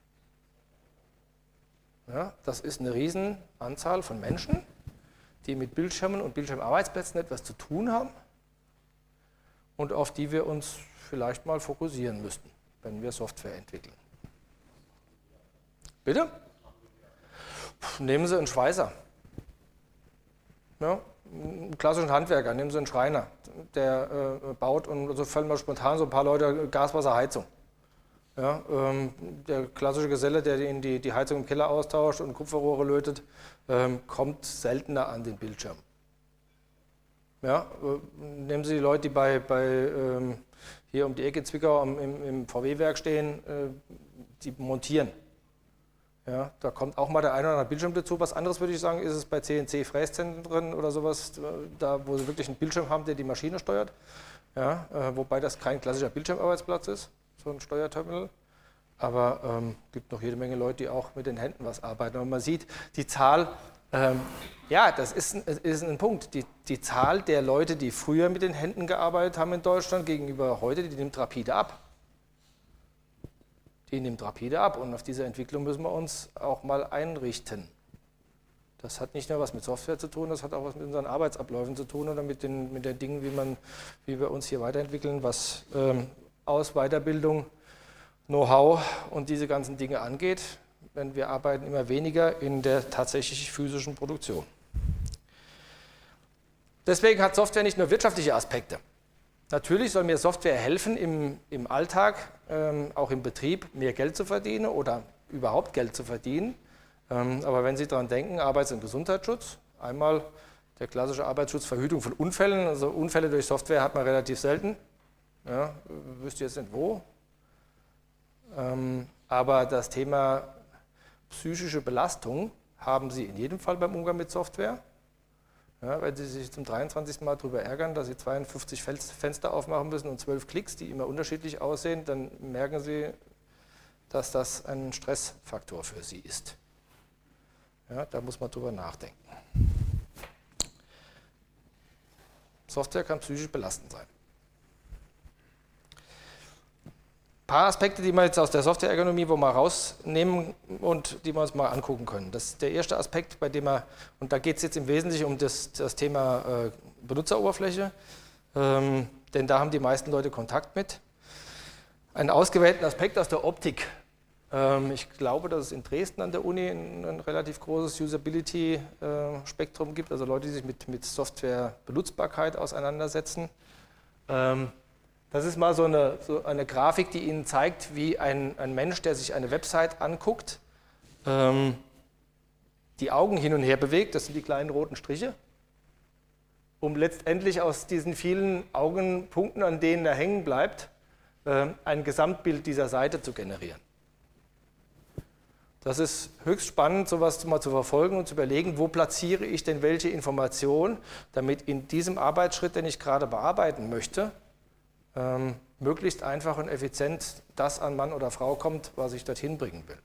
Ja, das ist eine Riesenanzahl von Menschen, die mit Bildschirmen und Bildschirmarbeitsplätzen etwas zu tun haben und auf die wir uns vielleicht mal fokussieren müssten, wenn wir Software entwickeln. Bitte? Nehmen Sie einen Schweißer, ja, einen klassischen Handwerker, nehmen Sie einen Schreiner, der äh, baut, und so fallen mir spontan so ein paar Leute Gaswasserheizung. Ja, ähm, der klassische Geselle, der Ihnen die, die Heizung im Keller austauscht und Kupferrohre lötet, ähm, kommt seltener an den Bildschirm. Ja, äh, nehmen Sie die Leute, die bei, bei ähm, hier um die Ecke Zwickau im, im V W-Werk stehen, äh, die montieren. Ja, da kommt auch mal der eine oder andere Bildschirm dazu. Was anderes würde ich sagen, ist es bei C N C-Fräszentren oder sowas, da wo Sie wirklich einen Bildschirm haben, der die Maschine steuert. Ja, äh, wobei das kein klassischer Bildschirmarbeitsplatz ist, so ein Steuerterminal. Aber es ähm, gibt noch jede Menge Leute, die auch mit den Händen was arbeiten. Und man sieht, die Zahl, ähm, ja, das ist, ist ein Punkt. Die, die Zahl der Leute, die früher mit den Händen gearbeitet haben in Deutschland, gegenüber heute, die nimmt rapide ab. Die nimmt rapide ab, und auf diese Entwicklung müssen wir uns auch mal einrichten. Das hat nicht nur was mit Software zu tun, das hat auch was mit unseren Arbeitsabläufen zu tun oder mit den, mit den Dingen, wie, man, wie wir uns hier weiterentwickeln, was ähm, Aus-, Weiterbildung, Know-how und diese ganzen Dinge angeht. Denn wir arbeiten immer weniger in der tatsächlich physischen Produktion. Deswegen hat Software nicht nur wirtschaftliche Aspekte. Natürlich soll mir Software helfen, im, im Alltag, ähm, auch im Betrieb, mehr Geld zu verdienen oder überhaupt Geld zu verdienen. Ähm, aber wenn Sie daran denken, Arbeits- und Gesundheitsschutz, einmal der klassische Arbeitsschutz, Verhütung von Unfällen, also Unfälle durch Software hat man relativ selten. Ja, wüsste jetzt nicht wo. Ähm, aber das Thema psychische Belastung haben Sie in jedem Fall beim Umgang mit Software. Ja, wenn Sie sich zum dreiundzwanzigsten Mal darüber ärgern, dass Sie zweiundfünfzig Fenster aufmachen müssen und zwölf Klicks, die immer unterschiedlich aussehen, dann merken Sie, dass das ein Stressfaktor für Sie ist. Ja, da muss man drüber nachdenken. Software kann psychisch belastend sein. Ein paar Aspekte, die wir jetzt aus der Softwareergonomie wo wir rausnehmen und die wir uns mal angucken können. Das ist der erste Aspekt, bei dem wir, und da geht es jetzt im Wesentlichen um das, das Thema äh, Benutzeroberfläche, ähm, denn da haben die meisten Leute Kontakt mit. Einen ausgewählten Aspekt aus der Optik. Ähm, ich glaube, dass es in Dresden an der Uni ein, ein relativ großes Usability-Spektrum äh, gibt, also Leute, die sich mit, mit Software-Benutzbarkeit auseinandersetzen. Ähm, Das ist mal so eine, so eine Grafik, die Ihnen zeigt, wie ein, ein Mensch, der sich eine Website anguckt, ähm, die Augen hin und her bewegt, das sind die kleinen roten Striche, um letztendlich aus diesen vielen Augenpunkten, an denen er hängen bleibt, äh, ein Gesamtbild dieser Seite zu generieren. Das ist höchst spannend, sowas mal zu verfolgen und zu überlegen, wo platziere ich denn welche Information, damit in diesem Arbeitsschritt, den ich gerade bearbeiten möchte, ähm, möglichst einfach und effizient das an Mann oder Frau kommt, was ich dorthin bringen will.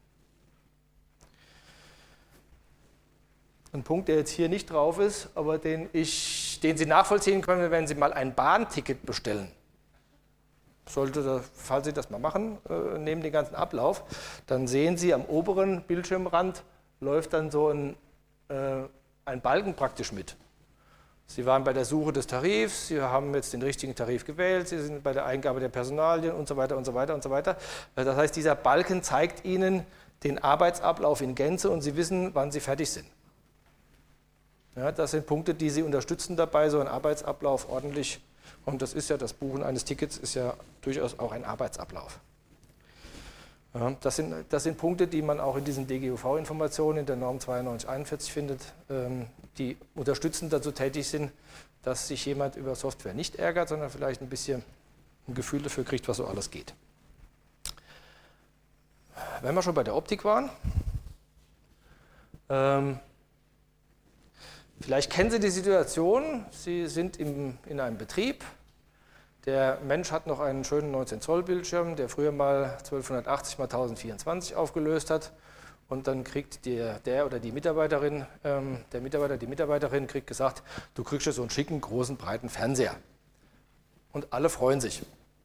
Ein Punkt, der jetzt hier nicht drauf ist, aber den, ich, den Sie nachvollziehen können, wenn Sie mal ein Bahnticket bestellen. Sollte, falls Sie das mal machen, äh, neben den ganzen Ablauf, dann sehen Sie am oberen Bildschirmrand läuft dann so ein, äh, ein Balken praktisch mit. Sie waren bei der Suche des Tarifs, Sie haben jetzt den richtigen Tarif gewählt, Sie sind bei der Eingabe der Personalien und so weiter und so weiter und so weiter. Das heißt, dieser Balken zeigt Ihnen den Arbeitsablauf in Gänze und Sie wissen, wann Sie fertig sind. Ja, das sind Punkte, die Sie unterstützen dabei, so einen Arbeitsablauf ordentlich, und das ist ja, das Buchen eines Tickets ist ja durchaus auch ein Arbeitsablauf. Ja, das, sind, das sind Punkte, die man auch in diesen D G U V-Informationen in der Norm zweiundneunzig einundvierzig findet, ähm, die unterstützend dazu tätig sind, dass sich jemand über Software nicht ärgert, sondern vielleicht ein bisschen ein Gefühl dafür kriegt, was so alles geht. Wenn wir schon bei der Optik waren, ähm, vielleicht kennen Sie die Situation, Sie sind im, in einem Betrieb, der Mensch hat noch einen schönen neunzehn Zoll Bildschirm, der früher mal zwölfhundertachtzig mal tausendvierundzwanzig aufgelöst hat, und dann kriegt der, der oder die Mitarbeiterin, ähm, der Mitarbeiter, die Mitarbeiterin kriegt gesagt, du kriegst jetzt so einen schicken, großen, breiten Fernseher. Und alle freuen sich.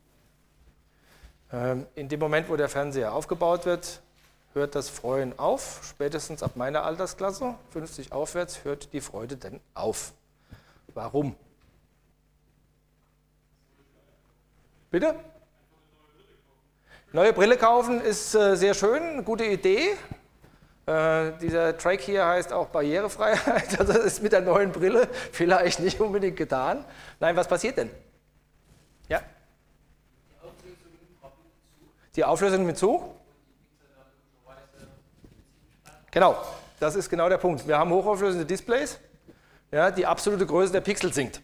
Ähm, in dem Moment, wo der Fernseher aufgebaut wird, hört das Freuen auf, spätestens ab meiner Altersklasse, fünfzig aufwärts, hört die Freude denn auf. Warum? Bitte? Neue Brille kaufen ist äh, sehr schön, eine gute Idee. Äh, dieser Track hier heißt auch Barrierefreiheit, also das ist mit der neuen Brille vielleicht nicht unbedingt getan. Nein, was passiert denn? Ja? Die Auflösung nimmt zu? Genau, das ist genau der Punkt. Wir haben hochauflösende Displays, ja, die absolute Größe der Pixel sinkt.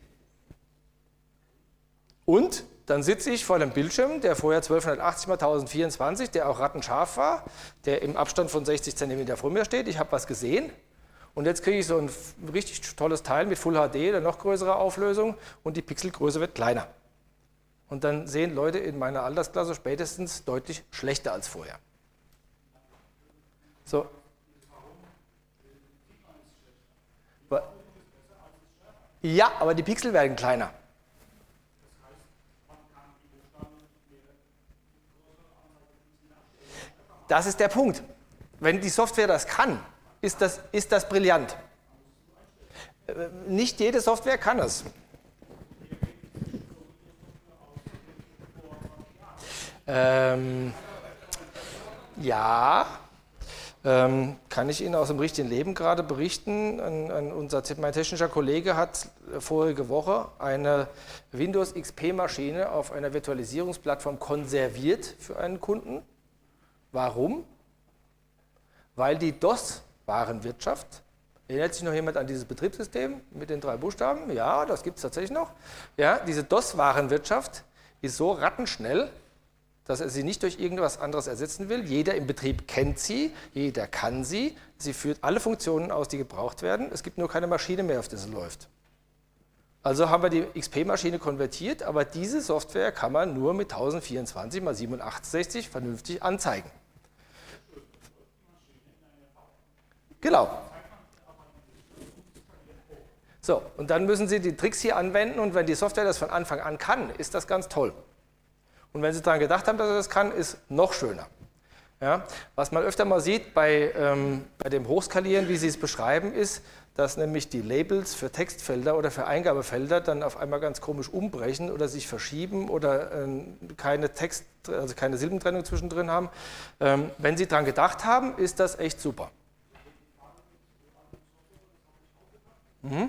Und dann sitze ich vor einem Bildschirm, der vorher zwölfhundertachtzig mal tausendvierundzwanzig, der auch rattenscharf war, der im Abstand von sechzig Zentimeter vor mir steht. Ich habe was gesehen und jetzt kriege ich so ein richtig tolles Teil mit Full H D oder noch größerer Auflösung und die Pixelgröße wird kleiner. Und dann sehen Leute in meiner Altersklasse spätestens deutlich schlechter als vorher. So. Ja, aber die Pixel werden kleiner. Das ist der Punkt. Wenn die Software das kann, ist das, ist das brillant. Nicht jede Software kann es. Ähm, ja, ähm, kann ich Ihnen aus dem richtigen Leben gerade berichten. Ein, ein, unser, mein technischer Kollege hat vorige Woche eine Windows X P-Maschine auf einer Virtualisierungsplattform konserviert für einen Kunden. Warum? Weil die DOS-Warenwirtschaft, erinnert sich noch jemand an dieses Betriebssystem mit den drei Buchstaben? Ja, das gibt es tatsächlich noch. Ja, diese DOS-Warenwirtschaft ist so rattenschnell, dass er sie nicht durch irgendwas anderes ersetzen will. Jeder im Betrieb kennt sie, jeder kann sie. Sie führt alle Funktionen aus, die gebraucht werden. Es gibt nur keine Maschine mehr, auf der sie läuft. Also haben wir die X P-Maschine konvertiert, aber diese Software kann man nur mit tausendvierundzwanzig mal siebenundachtzig vernünftig anzeigen. Genau. So, und dann müssen Sie die Tricks hier anwenden und wenn die Software das von Anfang an kann, ist das ganz toll. Und wenn Sie daran gedacht haben, dass er das kann, ist noch schöner. Ja, was man öfter mal sieht bei, ähm, bei dem Hochskalieren, wie Sie es beschreiben, ist, dass nämlich die Labels für Textfelder oder für Eingabefelder dann auf einmal ganz komisch umbrechen oder sich verschieben oder äh, keine Text, also keine Silbentrennung zwischendrin haben. Ähm, wenn Sie daran gedacht haben, ist das echt super. Mhm.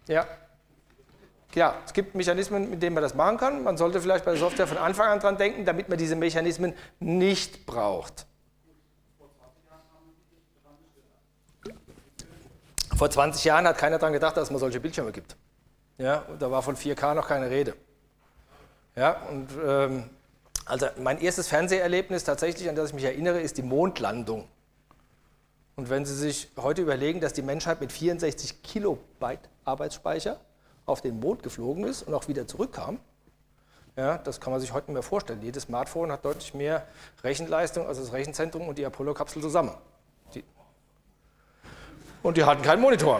Ja. Ja, es gibt Mechanismen, mit denen man das machen kann. Man sollte vielleicht bei der Software von Anfang an dran denken, damit man diese Mechanismen nicht braucht. Vor zwanzig Jahren hat keiner daran gedacht, dass es mal solche Bildschirme gibt. Ja, da war von vier K noch keine Rede. Ja, und ähm, also mein erstes Fernseherlebnis tatsächlich, an das ich mich erinnere, ist die Mondlandung. Und wenn Sie sich heute überlegen, dass die Menschheit mit vierundsechzig Kilobyte Arbeitsspeicher auf den Mond geflogen ist und auch wieder zurückkam, ja, das kann man sich heute nicht mehr vorstellen. Jedes Smartphone hat deutlich mehr Rechenleistung als das Rechenzentrum und die Apollo-Kapsel zusammen. Die und die hatten keinen Monitor.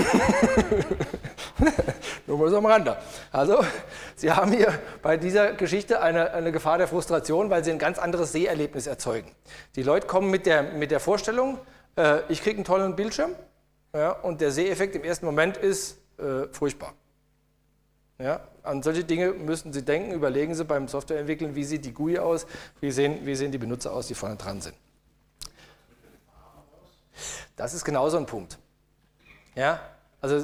Nur mal so am Rande. Also, Sie haben hier bei dieser Geschichte eine, eine Gefahr der Frustration, weil Sie ein ganz anderes Seherlebnis erzeugen. Die Leute kommen mit der, mit der Vorstellung, äh, ich kriege einen tollen Bildschirm, ja, und der Seheffekt im ersten Moment ist äh, furchtbar. Ja, an solche Dinge müssen Sie denken, überlegen Sie beim Softwareentwickeln, wie sieht die G U I aus, wie sehen, wie sehen die Benutzer aus, die vorne dran sind. Das ist genauso ein Punkt. Ja, also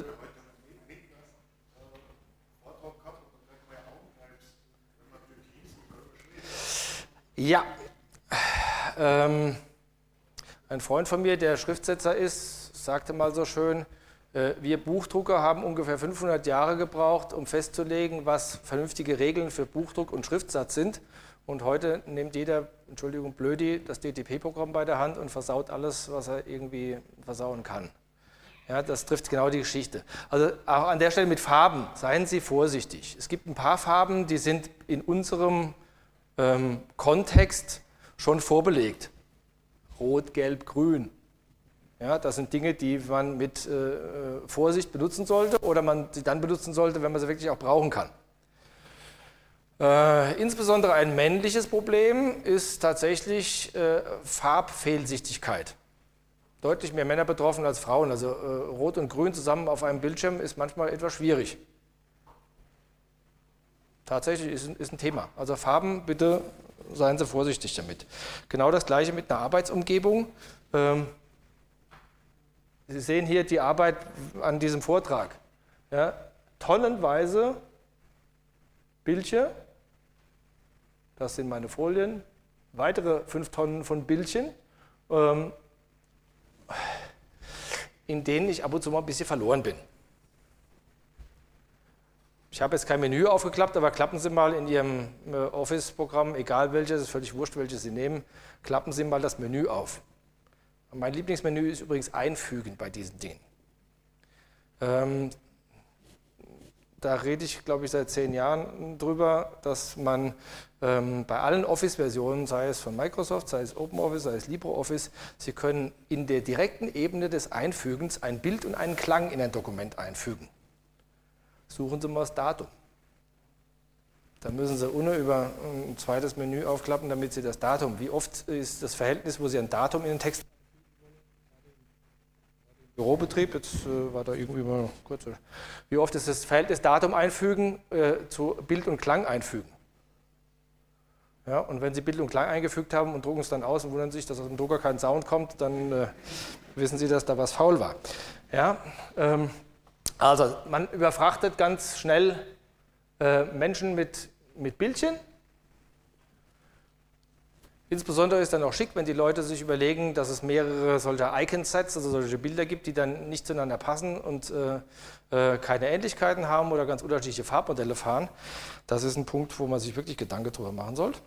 ja, ähm, ein Freund von mir, der Schriftsetzer ist, sagte mal so schön, wir Buchdrucker haben ungefähr fünfhundert Jahre gebraucht, um festzulegen, was vernünftige Regeln für Buchdruck und Schriftsatz sind. Und heute nimmt jeder, Entschuldigung, Blödi, das D T P-Programm bei der Hand und versaut alles, was er irgendwie versauen kann. Ja, das trifft genau die Geschichte. Also auch an der Stelle mit Farben, seien Sie vorsichtig. Es gibt ein paar Farben, die sind in unserem ähm, Kontext schon vorbelegt. Rot, Gelb, Grün. Ja, das sind Dinge, die man mit äh, Vorsicht benutzen sollte oder man sie dann benutzen sollte, wenn man sie wirklich auch brauchen kann. Äh, insbesondere ein männliches Problem ist tatsächlich äh, Farbfehlsichtigkeit. Deutlich mehr Männer betroffen als Frauen. Also äh, Rot und Grün zusammen auf einem Bildschirm ist manchmal etwas schwierig. Tatsächlich ist, ist ein Thema. Also Farben, bitte seien Sie vorsichtig damit. Genau das Gleiche mit einer Arbeitsumgebung. Ähm, Sie sehen hier die Arbeit an diesem Vortrag. Ja, tonnenweise Bildchen, das sind meine Folien, weitere fünf Tonnen von Bildchen, ähm, in denen ich ab und zu mal ein bisschen verloren bin. Ich habe jetzt kein Menü aufgeklappt, aber klappen Sie mal in Ihrem äh, Office-Programm, egal welches, ist völlig wurscht, welches Sie nehmen, klappen Sie mal das Menü auf. Mein Lieblingsmenü ist übrigens einfügen bei diesen Dingen. Ähm, da rede ich, glaube ich, seit zehn Jahren drüber, dass man ähm, bei allen Office-Versionen, sei es von Microsoft, sei es OpenOffice, sei es LibreOffice, Sie können in der direkten Ebene des Einfügens ein Bild und einen Klang in ein Dokument einfügen. Suchen Sie mal das Datum. Dann müssen Sie ohne über ein zweites Menü aufklappen, damit Sie das Datum, wie oft ist das Verhältnis, wo Sie ein Datum in den Text Bürobetrieb, jetzt äh, war da irgendwie mal kurz. Wie oft ist das Verhältnis Datum einfügen äh, zu Bild und Klang einfügen? Ja, und wenn Sie Bild und Klang eingefügt haben und drucken es dann aus und wundern sich, dass aus dem Drucker kein Sound kommt, dann äh, wissen Sie, dass da was faul war. Ja, ähm, also man überfrachtet ganz schnell äh, Menschen mit, mit Bildchen. Insbesondere ist dann auch schick, wenn die Leute sich überlegen, dass es mehrere solcher Icon-Sets, also solche Bilder gibt, die dann nicht zueinander passen und äh, keine Ähnlichkeiten haben oder ganz unterschiedliche Farbmodelle fahren. Das ist ein Punkt, wo man sich wirklich Gedanken drüber machen sollte.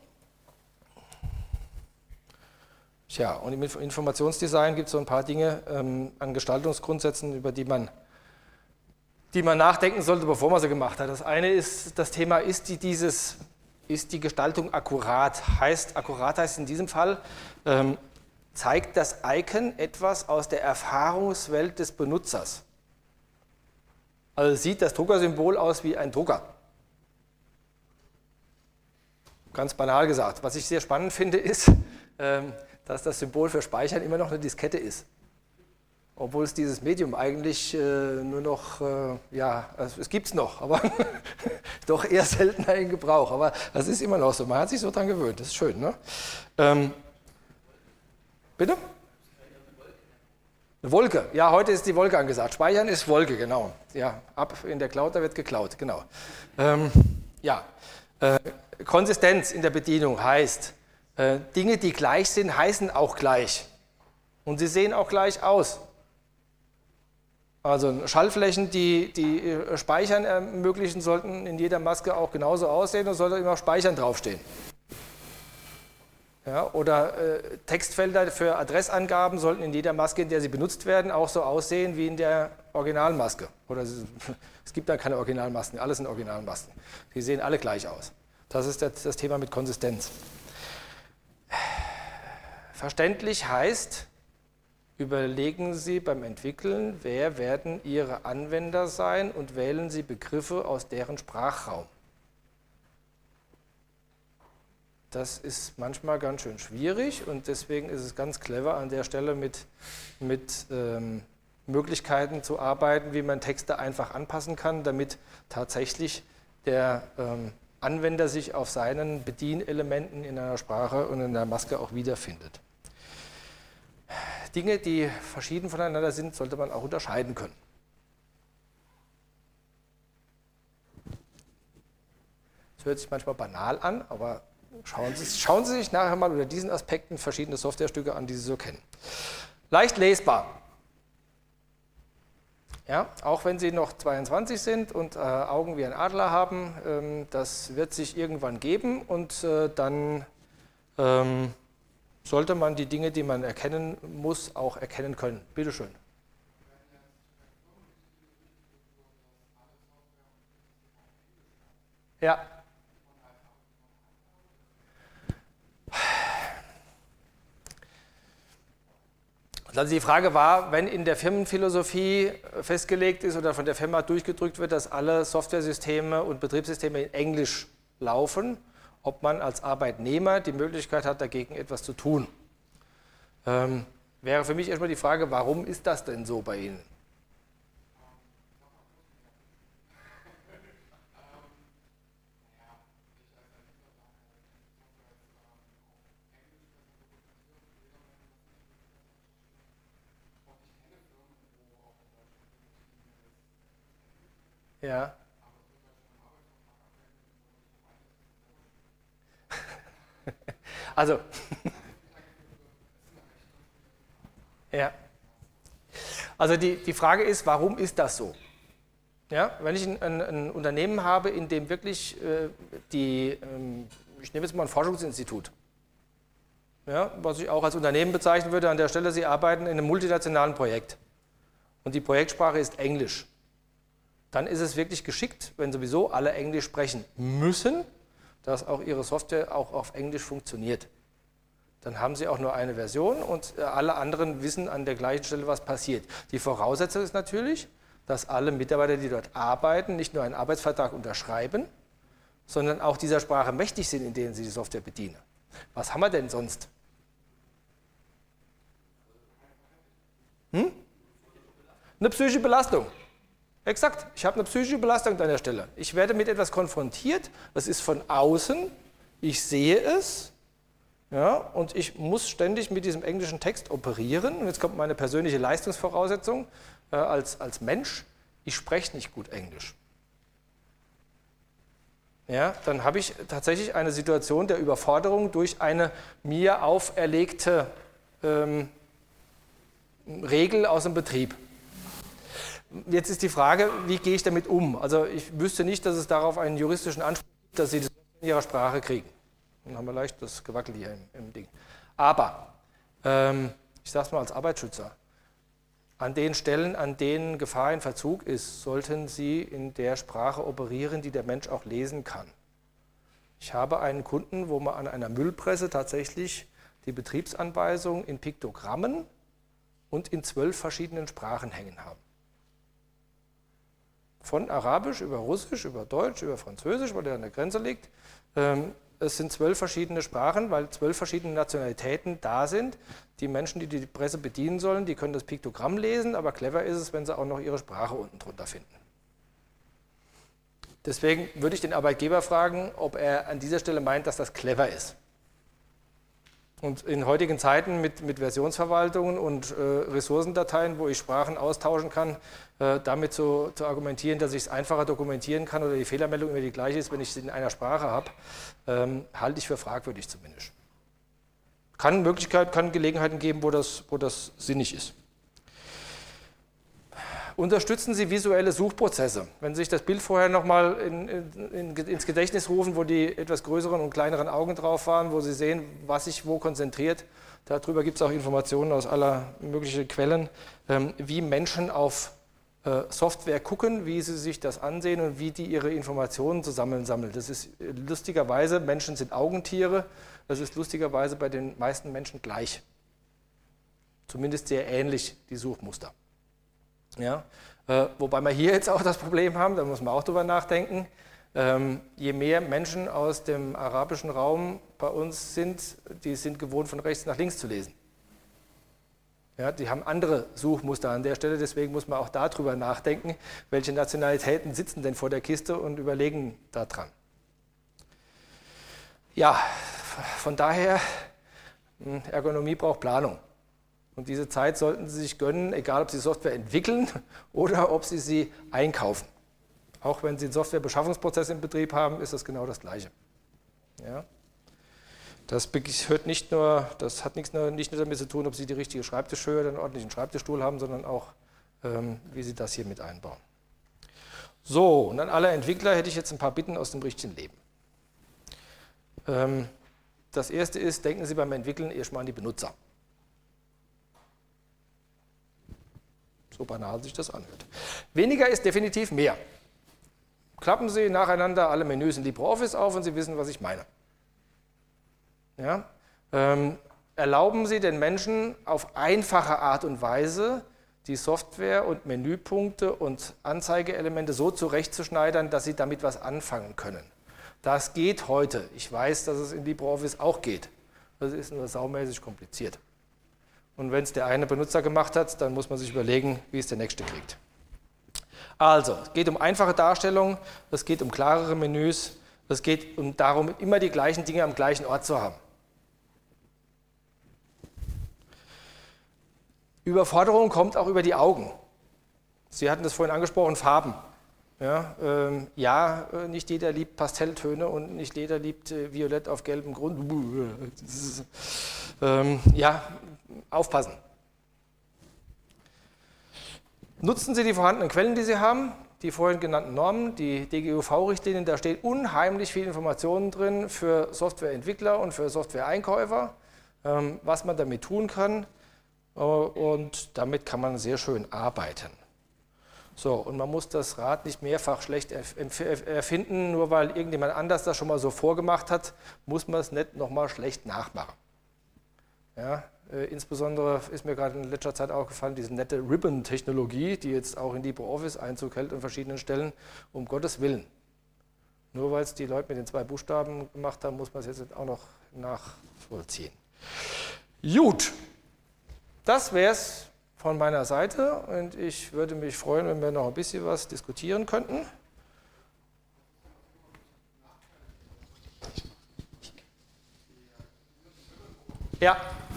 Tja, und im Informationsdesign gibt es so ein paar Dinge ähm, an Gestaltungsgrundsätzen, über die man, die man nachdenken sollte, bevor man sie gemacht hat. Das eine ist, das Thema ist die, dieses... Ist die Gestaltung akkurat? Heißt, akkurat heißt in diesem Fall, ähm, zeigt das Icon etwas aus der Erfahrungswelt des Benutzers. Also sieht das Druckersymbol aus wie ein Drucker. Ganz banal gesagt. Was ich sehr spannend finde, ist, ähm, dass das Symbol für Speichern immer noch eine Diskette ist. Obwohl es dieses Medium eigentlich äh, nur noch, äh, ja, also es gibt es noch, aber doch eher seltener in Gebrauch. Aber das ist immer noch so, man hat sich so dran gewöhnt, das ist schön. Ne? Ähm, bitte? Eine Wolke, ja, heute ist die Wolke angesagt. Speichern ist Wolke, genau. Ja, ab in der Cloud, da wird geklaut, genau. Ähm, ja, äh, Konsistenz in der Bedienung heißt, äh, Dinge, die gleich sind, heißen auch gleich. Und sie sehen auch gleich aus. Also Schaltflächen, die, die Speichern ermöglichen, sollten in jeder Maske auch genauso aussehen und sollte immer Speichern draufstehen. Ja, oder äh, Textfelder für Adressangaben sollten in jeder Maske, in der sie benutzt werden, auch so aussehen wie in der Originalmaske. Oder es, es gibt da keine Originalmasken, alles sind Originalmasken. Die sehen alle gleich aus. Das ist das, das Thema mit Konsistenz. Verständlich heißt, überlegen Sie beim Entwickeln, wer werden Ihre Anwender sein und wählen Sie Begriffe aus deren Sprachraum. Das ist manchmal ganz schön schwierig und deswegen ist es ganz clever, an der Stelle mit, mit ähm, Möglichkeiten zu arbeiten, wie man Texte einfach anpassen kann, damit tatsächlich der ähm, Anwender sich auf seinen Bedienelementen in einer Sprache und in der Maske auch wiederfindet. Dinge, die verschieden voneinander sind, sollte man auch unterscheiden können. Das hört sich manchmal banal an, aber Schauen Sie, schauen Sie sich nachher mal unter diesen Aspekten verschiedene Softwarestücke an, die Sie so kennen. Leicht lesbar. Ja, auch wenn Sie noch zweiundzwanzig sind und äh, Augen wie ein Adler haben, ähm, das wird sich irgendwann geben und äh, dann ähm, sollte man die Dinge, die man erkennen muss, auch erkennen können. Bitte schön. Ja. Also die Frage war, wenn in der Firmenphilosophie festgelegt ist oder von der Firma durchgedrückt wird, dass alle Softwaresysteme und Betriebssysteme in Englisch laufen, ob man als Arbeitnehmer die Möglichkeit hat, dagegen etwas zu tun. Ähm, wäre für mich erstmal die Frage, warum ist das denn so bei Ihnen? Ja. Also, ja. Also die, die Frage ist, warum ist das so? Ja, wenn ich ein, ein, ein Unternehmen habe, in dem wirklich äh, die, ähm, ich nehme jetzt mal ein Forschungsinstitut, ja, was ich auch als Unternehmen bezeichnen würde, an der Stelle, Sie arbeiten in einem multinationalen Projekt und die Projektsprache ist Englisch. Dann ist es wirklich geschickt, wenn sowieso alle Englisch sprechen müssen, dass auch Ihre Software auch auf Englisch funktioniert. Dann haben Sie auch nur eine Version und alle anderen wissen an der gleichen Stelle, was passiert. Die Voraussetzung ist natürlich, dass alle Mitarbeiter, die dort arbeiten, nicht nur einen Arbeitsvertrag unterschreiben, sondern auch dieser Sprache mächtig sind, in denen sie die Software bedienen. Was haben wir denn sonst? Hm? Eine psychische Belastung. Exakt, ich habe eine psychische Belastung an der Stelle. Ich werde mit etwas konfrontiert, das ist von außen, ich sehe es, ja, und ich muss ständig mit diesem englischen Text operieren. Und jetzt kommt meine persönliche Leistungsvoraussetzung äh, als, als Mensch, ich spreche nicht gut Englisch. Ja, dann habe ich tatsächlich eine Situation der Überforderung durch eine mir auferlegte ähm, Regel aus dem Betrieb. Jetzt ist die Frage, wie gehe ich damit um? Also ich wüsste nicht, dass es darauf einen juristischen Anspruch gibt, dass Sie das in Ihrer Sprache kriegen. Dann haben wir leicht das Gewackel hier im, im Ding. Aber, ähm, ich sage es mal als Arbeitsschützer, an den Stellen, an denen Gefahr in Verzug ist, sollten Sie in der Sprache operieren, die der Mensch auch lesen kann. Ich habe einen Kunden, wo wir an einer Müllpresse tatsächlich die Betriebsanweisung in Piktogrammen und in zwölf verschiedenen Sprachen hängen haben. Von Arabisch über Russisch, über Deutsch, über Französisch, weil der an der Grenze liegt. Es sind zwölf verschiedene Sprachen, weil zwölf verschiedene Nationalitäten da sind. Die Menschen, die die Presse bedienen sollen, die können das Piktogramm lesen, aber clever ist es, wenn sie auch noch ihre Sprache unten drunter finden. Deswegen würde ich den Arbeitgeber fragen, ob er an dieser Stelle meint, dass das clever ist. Und in heutigen Zeiten mit, mit Versionsverwaltungen und äh, Ressourcendateien, wo ich Sprachen austauschen kann, äh, damit zu, zu argumentieren, dass ich es einfacher dokumentieren kann oder die Fehlermeldung immer die gleiche ist, wenn ich es in einer Sprache habe, ähm, halte ich für fragwürdig zumindest. Kann Möglichkeit, kann Gelegenheiten geben, wo das, wo das sinnig ist. Unterstützen Sie visuelle Suchprozesse. Wenn Sie sich das Bild vorher nochmal in, in, ins Gedächtnis rufen, wo die etwas größeren und kleineren Augen drauf waren, wo Sie sehen, was sich wo konzentriert, darüber gibt es auch Informationen aus aller möglichen Quellen, ähm, wie Menschen auf äh, Software gucken, wie sie sich das ansehen und wie die ihre Informationen zusammen sammeln. Das ist äh, lustigerweise, Menschen sind Augentiere, das ist lustigerweise bei den meisten Menschen gleich. Zumindest sehr ähnlich, die Suchmuster. Ja, äh, wobei wir hier jetzt auch das Problem haben, da muss man auch drüber nachdenken, ähm, je mehr Menschen aus dem arabischen Raum bei uns sind, die sind gewohnt von rechts nach links zu lesen. Ja, die haben andere Suchmuster an der Stelle, deswegen muss man auch darüber nachdenken, welche Nationalitäten sitzen denn vor der Kiste und überlegen daran. Ja, von daher, Ergonomie braucht Planung. Und diese Zeit sollten Sie sich gönnen, egal ob Sie Software entwickeln oder ob Sie sie einkaufen. Auch wenn Sie einen Softwarebeschaffungsprozess im Betrieb haben, ist das genau das Gleiche. Ja? Das, hört nicht nur, das hat nichts nur, nicht nur damit zu tun, ob Sie die richtige Schreibtischhöhe oder einen ordentlichen Schreibtischstuhl haben, sondern auch, ähm, wie Sie das hier mit einbauen. So, und an alle Entwickler hätte ich jetzt ein paar Bitten aus dem richtigen Leben. Ähm, das erste ist, denken Sie beim Entwickeln erstmal an die Benutzer. So banal sich das anhört. Weniger ist definitiv mehr. Klappen Sie nacheinander alle Menüs in LibreOffice auf und Sie wissen, was ich meine. Ja? Ähm, erlauben Sie den Menschen auf einfache Art und Weise, die Software und Menüpunkte und Anzeigeelemente so zurechtzuschneidern, dass Sie damit was anfangen können. Das geht heute. Ich weiß, dass es in LibreOffice auch geht. Das ist nur saumäßig kompliziert. Und wenn es der eine Benutzer gemacht hat, dann muss man sich überlegen, wie es der nächste kriegt. Also, es geht um einfache Darstellung, es geht um klarere Menüs, es geht um darum, immer die gleichen Dinge am gleichen Ort zu haben. Überforderung kommt auch über die Augen. Sie hatten das vorhin angesprochen, Farben. Ja, ähm, ja, nicht jeder liebt Pastelltöne und nicht jeder liebt äh, Violett auf gelbem Grund. Ähm, ja, aufpassen. Nutzen Sie die vorhandenen Quellen, die Sie haben, die vorhin genannten Normen, die D G U V-Richtlinien, da steht unheimlich viel Informationen drin für Softwareentwickler und für Software-Einkäufer, ähm, was man damit tun kann, äh, und damit kann man sehr schön arbeiten. So, und man muss das Rad nicht mehrfach schlecht erfinden, nur weil irgendjemand anders das schon mal so vorgemacht hat, muss man es nicht nochmal schlecht nachmachen. Ja, äh, insbesondere ist mir gerade in letzter Zeit aufgefallen, diese nette Ribbon-Technologie, die jetzt auch in LibreOffice Einzug hält an verschiedenen Stellen, um Gottes Willen. Nur weil es die Leute mit den zwei Buchstaben gemacht haben, muss man es jetzt auch noch nachvollziehen. Gut, das wäre es von meiner Seite und ich würde mich freuen, wenn wir noch ein bisschen was diskutieren könnten. Ja.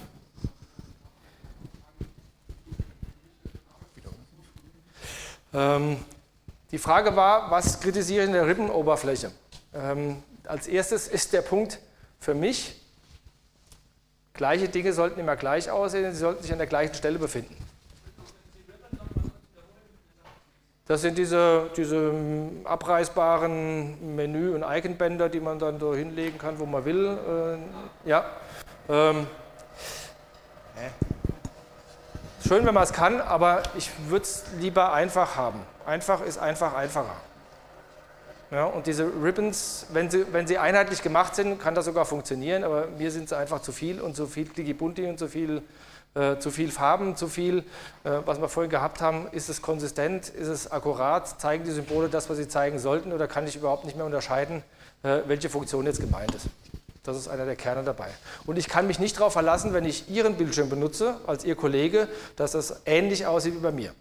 Ähm, die Frage war, was kritisiere ich in der Ribbon-Oberfläche? Ähm, als erstes ist der Punkt für mich, gleiche Dinge sollten immer gleich aussehen, sie sollten sich an der gleichen Stelle befinden. Das sind diese, diese abreißbaren Menü- und Icon-Bänder, die man dann so hinlegen kann, wo man will. Äh, ja. Ähm, schön, wenn man es kann, aber ich würde es lieber einfach haben. Einfach ist einfach einfacher. Ja, und diese Ribbons, wenn sie, wenn sie einheitlich gemacht sind, kann das sogar funktionieren, aber mir sind sie einfach zu viel und zu viel Clicky-Bunti und zu viel, äh, zu viel Farben, zu viel, äh, was wir vorhin gehabt haben. Ist es konsistent, ist es akkurat, zeigen die Symbole das, was sie zeigen sollten, oder kann ich überhaupt nicht mehr unterscheiden, äh, welche Funktion jetzt gemeint ist? Das ist einer der Kerne dabei. Und ich kann mich nicht darauf verlassen, wenn ich Ihren Bildschirm benutze, als Ihr Kollege, dass das ähnlich aussieht wie bei mir.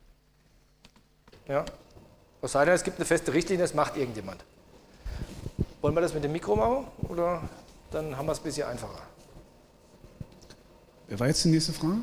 Ja? Es sei denn, es gibt eine feste Richtlinie, das macht irgendjemand. Wollen wir das mit dem Mikro machen, oder dann haben wir es ein bisschen einfacher? Wer war jetzt die nächste Frage?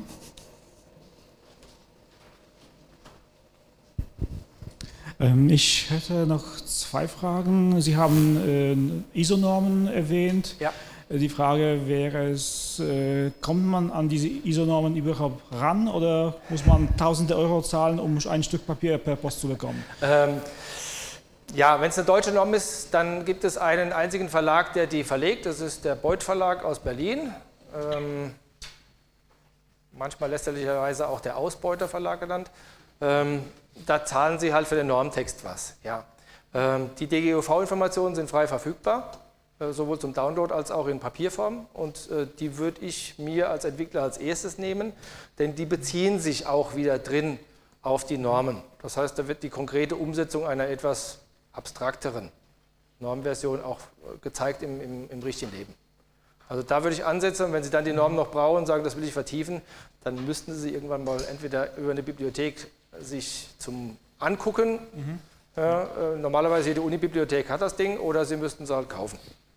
Ähm, ich hätte noch zwei Fragen. Sie haben äh, I S O-Normen erwähnt. Ja. Die Frage wäre es, äh, kommt man an diese I S O-Normen überhaupt ran oder muss man tausende Euro zahlen, um ein Stück Papier per Post zu bekommen? Ähm, ja, wenn es eine deutsche Norm ist, dann gibt es einen einzigen Verlag, der die verlegt. Das ist der Beuth Verlag aus Berlin. Ähm, manchmal lästerlicherweise auch der Ausbeuter Verlag genannt. Ähm, da zahlen Sie halt für den Normtext was. Ja. Ähm, die D G U V-Informationen sind frei verfügbar, äh, sowohl zum Download als auch in Papierform. Und äh, die würde ich mir als Entwickler als erstes nehmen, denn die beziehen sich auch wieder drin auf die Normen. Das heißt, da wird die konkrete Umsetzung einer etwas abstrakteren Normversion auch gezeigt im, im, im richtigen Leben. Also da würde ich ansetzen, und wenn Sie dann die Normen noch brauchen und sagen, das will ich vertiefen, dann müssten Sie irgendwann mal entweder über eine Bibliothek sich zum Angucken, mhm. ja, äh, normalerweise jede Unibibliothek hat das Ding, oder Sie müssten es halt kaufen.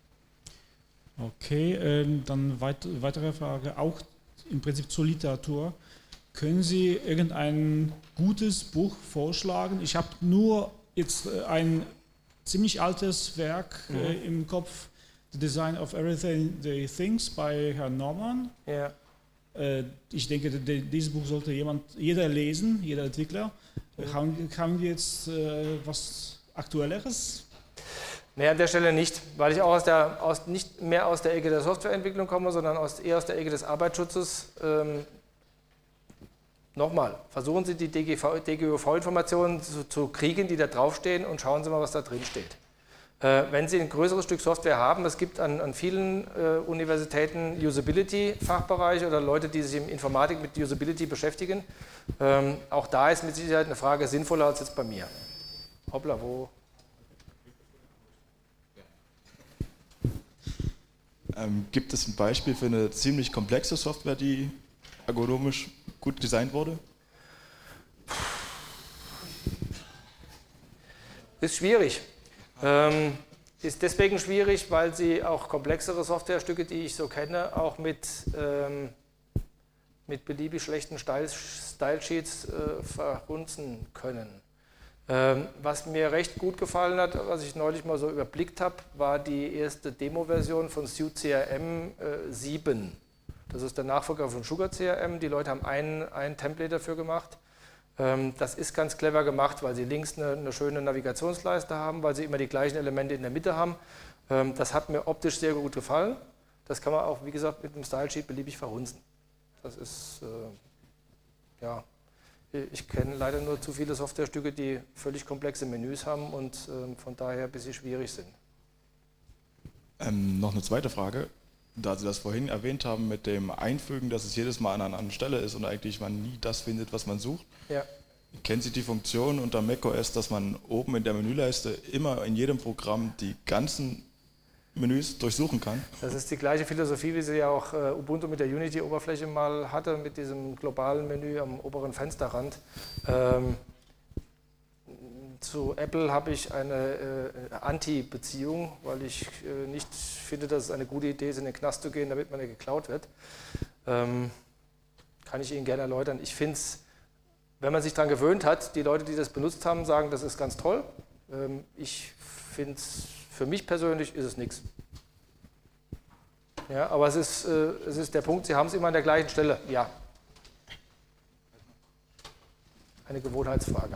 Okay, ähm, dann weit, weitere Frage, auch im Prinzip zur Literatur. Können Sie irgendein gutes Buch vorschlagen? Ich habe nur jetzt ein ziemlich altes Werk mhm. äh, im Kopf, The Design of Everything the Things bei Herrn Norman. Ja. Äh, ich denke, de, dieses Buch sollte jemand, jeder lesen, jeder Entwickler. Mhm. Haben, haben wir jetzt äh, was Aktuelleres? Nee, an der Stelle nicht, weil ich auch aus der, aus, nicht mehr aus der Ecke der Softwareentwicklung komme, sondern aus, eher aus der Ecke des Arbeitsschutzes. Ähm, Nochmal, versuchen Sie die D G U V-Informationen zu, zu kriegen, die da draufstehen, und schauen Sie mal, was da drin steht. Äh, wenn Sie ein größeres Stück Software haben, es gibt an, an vielen äh, Universitäten Usability-Fachbereiche oder Leute, die sich in Informatik mit Usability beschäftigen. Ähm, auch da ist mit Sicherheit eine Frage sinnvoller als jetzt bei mir. Hoppla, wo? Ähm, gibt es ein Beispiel für eine ziemlich komplexe Software, die ergonomisch gut designt wurde? Ist schwierig. Ähm, ist deswegen schwierig, weil Sie auch komplexere Softwarestücke, die ich so kenne, auch mit, ähm, mit beliebig schlechten Style-Sheets äh, verhunzen können. Ähm, was mir recht gut gefallen hat, was ich neulich mal so überblickt habe, war die erste Demo-Version von Suite C R M äh, sieben. Das ist der Nachfolger von Sugar C R M. Die Leute haben ein, ein Template dafür gemacht. Ähm, das ist ganz clever gemacht, weil sie links eine, eine schöne Navigationsleiste haben, weil sie immer die gleichen Elemente in der Mitte haben. Ähm, das hat mir optisch sehr gut gefallen. Das kann man auch, wie gesagt, mit einem Style-Sheet beliebig verhunzen. Das ist, äh, ja, ich kenne leider nur zu viele Softwarestücke, die völlig komplexe Menüs haben und äh, von daher ein bisschen schwierig sind. Ähm, noch eine zweite Frage. Da Sie das vorhin erwähnt haben mit dem Einfügen, dass es jedes Mal an einer anderen Stelle ist und eigentlich man nie das findet, was man sucht. Ja. Kennen Sie die Funktion unter macOS, dass man oben in der Menüleiste immer in jedem Programm die ganzen Menüs durchsuchen kann? Das ist die gleiche Philosophie, wie sie ja auch äh, Ubuntu mit der Unity-Oberfläche mal hatte, mit diesem globalen Menü am oberen Fensterrand. Ähm, Zu Apple habe ich eine äh, Anti-Beziehung, weil ich äh, nicht finde, dass es eine gute Idee ist, in den Knast zu gehen, damit man nicht geklaut wird. Ähm, kann ich Ihnen gerne erläutern. Ich finde es, wenn man sich daran gewöhnt hat, die Leute, die das benutzt haben, sagen, das ist ganz toll. Ähm, ich finde es, für mich persönlich ist es nichts. Ja, aber es ist, äh, es ist der Punkt, Sie haben es immer an der gleichen Stelle. Ja. Eine Gewohnheitsfrage.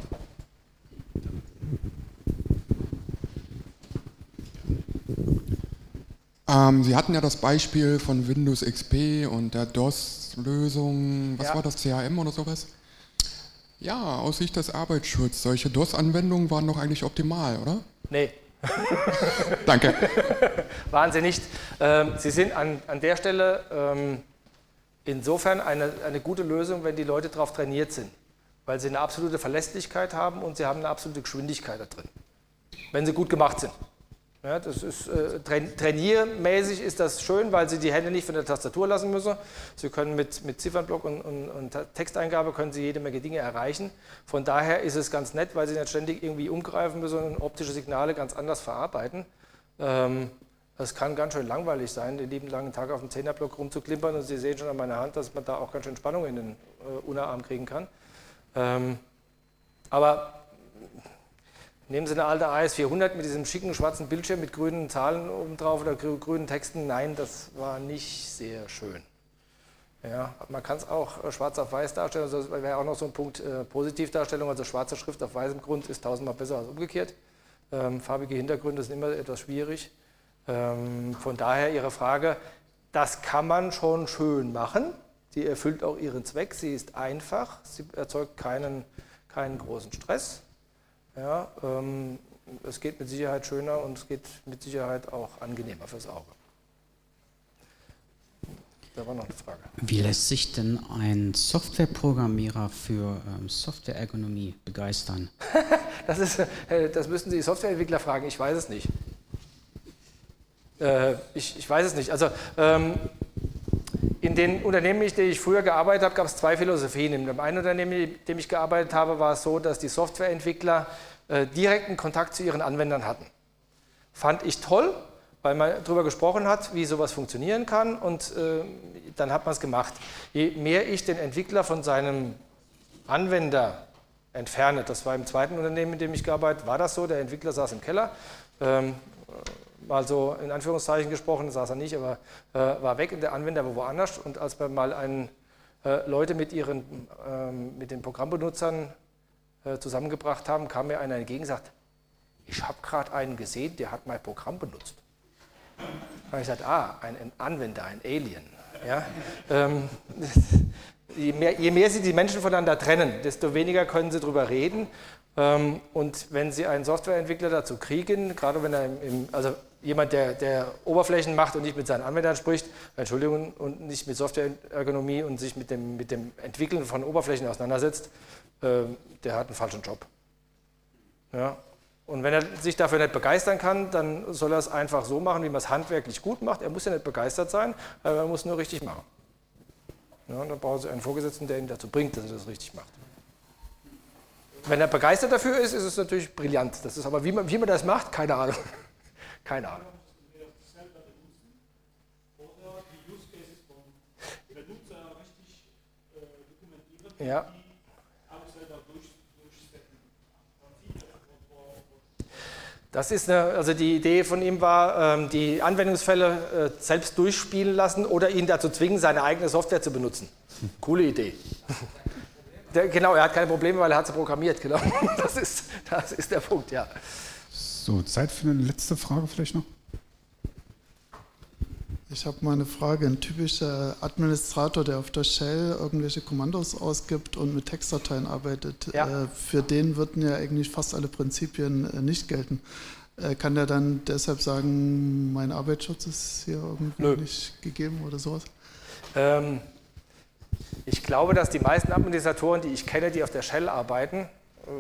Ähm, Sie hatten ja das Beispiel von Windows X P und der DOS-Lösung, was ja. war das, C H M oder sowas? Ja, aus Sicht des Arbeitsschutzes, solche DOS-Anwendungen waren doch eigentlich optimal, oder? Nee. Danke. Waren sie nicht. Ähm, sie sind an, an der Stelle ähm, insofern eine, eine gute Lösung, wenn die Leute darauf trainiert sind, weil sie eine absolute Verlässlichkeit haben und sie haben eine absolute Geschwindigkeit da drin, wenn sie gut gemacht sind. Ja, das ist, äh, trainiermäßig ist das schön, weil Sie die Hände nicht von der Tastatur lassen müssen. Sie können mit, mit Ziffernblock und, und, und Texteingabe können Sie jede Menge Dinge erreichen. Von daher ist es ganz nett, weil Sie nicht ständig irgendwie umgreifen müssen und optische Signale ganz anders verarbeiten. Ähm, Es kann ganz schön langweilig sein, den lieben langen Tag auf dem Zehnerblock rumzuklimpern und Sie sehen schon an meiner Hand, dass man da auch ganz schön Spannung in den äh, Unterarm kriegen kann. Ähm, aber nehmen Sie eine alte A S vierhundert mit diesem schicken schwarzen Bildschirm mit grünen Zahlen oben drauf oder grü grünen Texten. Nein, das war nicht sehr schön. Ja, man kann es auch äh, schwarz auf weiß darstellen, also das wäre auch noch so ein Punkt äh, Positivdarstellung, also schwarze Schrift auf weißem Grund ist tausendmal besser als umgekehrt. Ähm, farbige Hintergründe sind immer etwas schwierig. Ähm, von daher Ihre Frage, das kann man schon schön machen. Sie erfüllt auch ihren Zweck, sie ist einfach, sie erzeugt keinen, keinen großen Stress. Ja, ähm, es geht mit Sicherheit schöner und es geht mit Sicherheit auch angenehmer fürs Auge. Da war noch eine Frage. Wie lässt sich denn ein Softwareprogrammierer für ähm, Softwareergonomie begeistern? das, ist, äh, das müssten Sie Softwareentwickler fragen, ich weiß es nicht. Äh, ich, ich weiß es nicht. Also ähm, in den Unternehmen, in denen ich früher gearbeitet habe, gab es zwei Philosophien. In dem einen Unternehmen, in dem ich gearbeitet habe, war es so, dass die Softwareentwickler äh, direkten Kontakt zu ihren Anwendern hatten. Fand ich toll, weil man darüber gesprochen hat, wie sowas funktionieren kann und äh, dann hat man es gemacht. Je mehr ich den Entwickler von seinem Anwender entferne, das war im zweiten Unternehmen, in dem ich gearbeitet habe, war das so, der Entwickler saß im Keller, ähm, mal so in Anführungszeichen gesprochen, saß er nicht, aber äh, war weg und der Anwender war woanders und als man mal einen, äh, Leute mit, ihren, äh, mit den Programmbenutzern äh, zusammengebracht haben, kam mir einer entgegen und sagt, ich habe gerade einen gesehen, der hat mein Programm benutzt. Da habe ich gesagt, ah, ein Anwender, ein Alien. Ja? Ähm, je, mehr, je mehr Sie die Menschen voneinander trennen, desto weniger können Sie darüber reden. Ähm, und wenn Sie einen Softwareentwickler dazu kriegen, gerade wenn er im, im, also jemand, der, der Oberflächen macht und nicht mit seinen Anwendern spricht, Entschuldigung, und nicht mit Softwareergonomie und sich mit dem, mit dem Entwickeln von Oberflächen auseinandersetzt, äh, der hat einen falschen Job. Ja? Und wenn er sich dafür nicht begeistern kann, dann soll er es einfach so machen, wie man es handwerklich gut macht. Er muss ja nicht begeistert sein, aber er muss nur richtig machen. Ja, und dann brauchen Sie einen Vorgesetzten, der ihn dazu bringt, dass er das richtig macht. Wenn er begeistert dafür ist, ist es natürlich brillant. Das ist aber, wie man, wie man das macht, keine Ahnung. Keine Ahnung. Ja. Das ist eine, also die Idee von ihm war, ähm, die Anwendungsfälle äh, selbst durchspielen lassen oder ihn dazu zwingen, seine eigene Software zu benutzen. Coole Idee. Der, genau, er hat keine Probleme, weil er hat sie programmiert. Genau. Das ist, das ist der Punkt, ja. So, Zeit für eine letzte Frage vielleicht noch. Ich habe mal eine Frage. Ein typischer Administrator, der auf der Shell irgendwelche Kommandos ausgibt und mit Textdateien arbeitet, ja. äh, für den würden ja eigentlich fast alle Prinzipien äh, nicht gelten. Äh, kann der dann deshalb sagen, mein Arbeitsschutz ist hier irgendwie Nö. nicht gegeben oder sowas? Ähm, ich glaube, dass die meisten Administratoren, die ich kenne, die auf der Shell arbeiten, äh,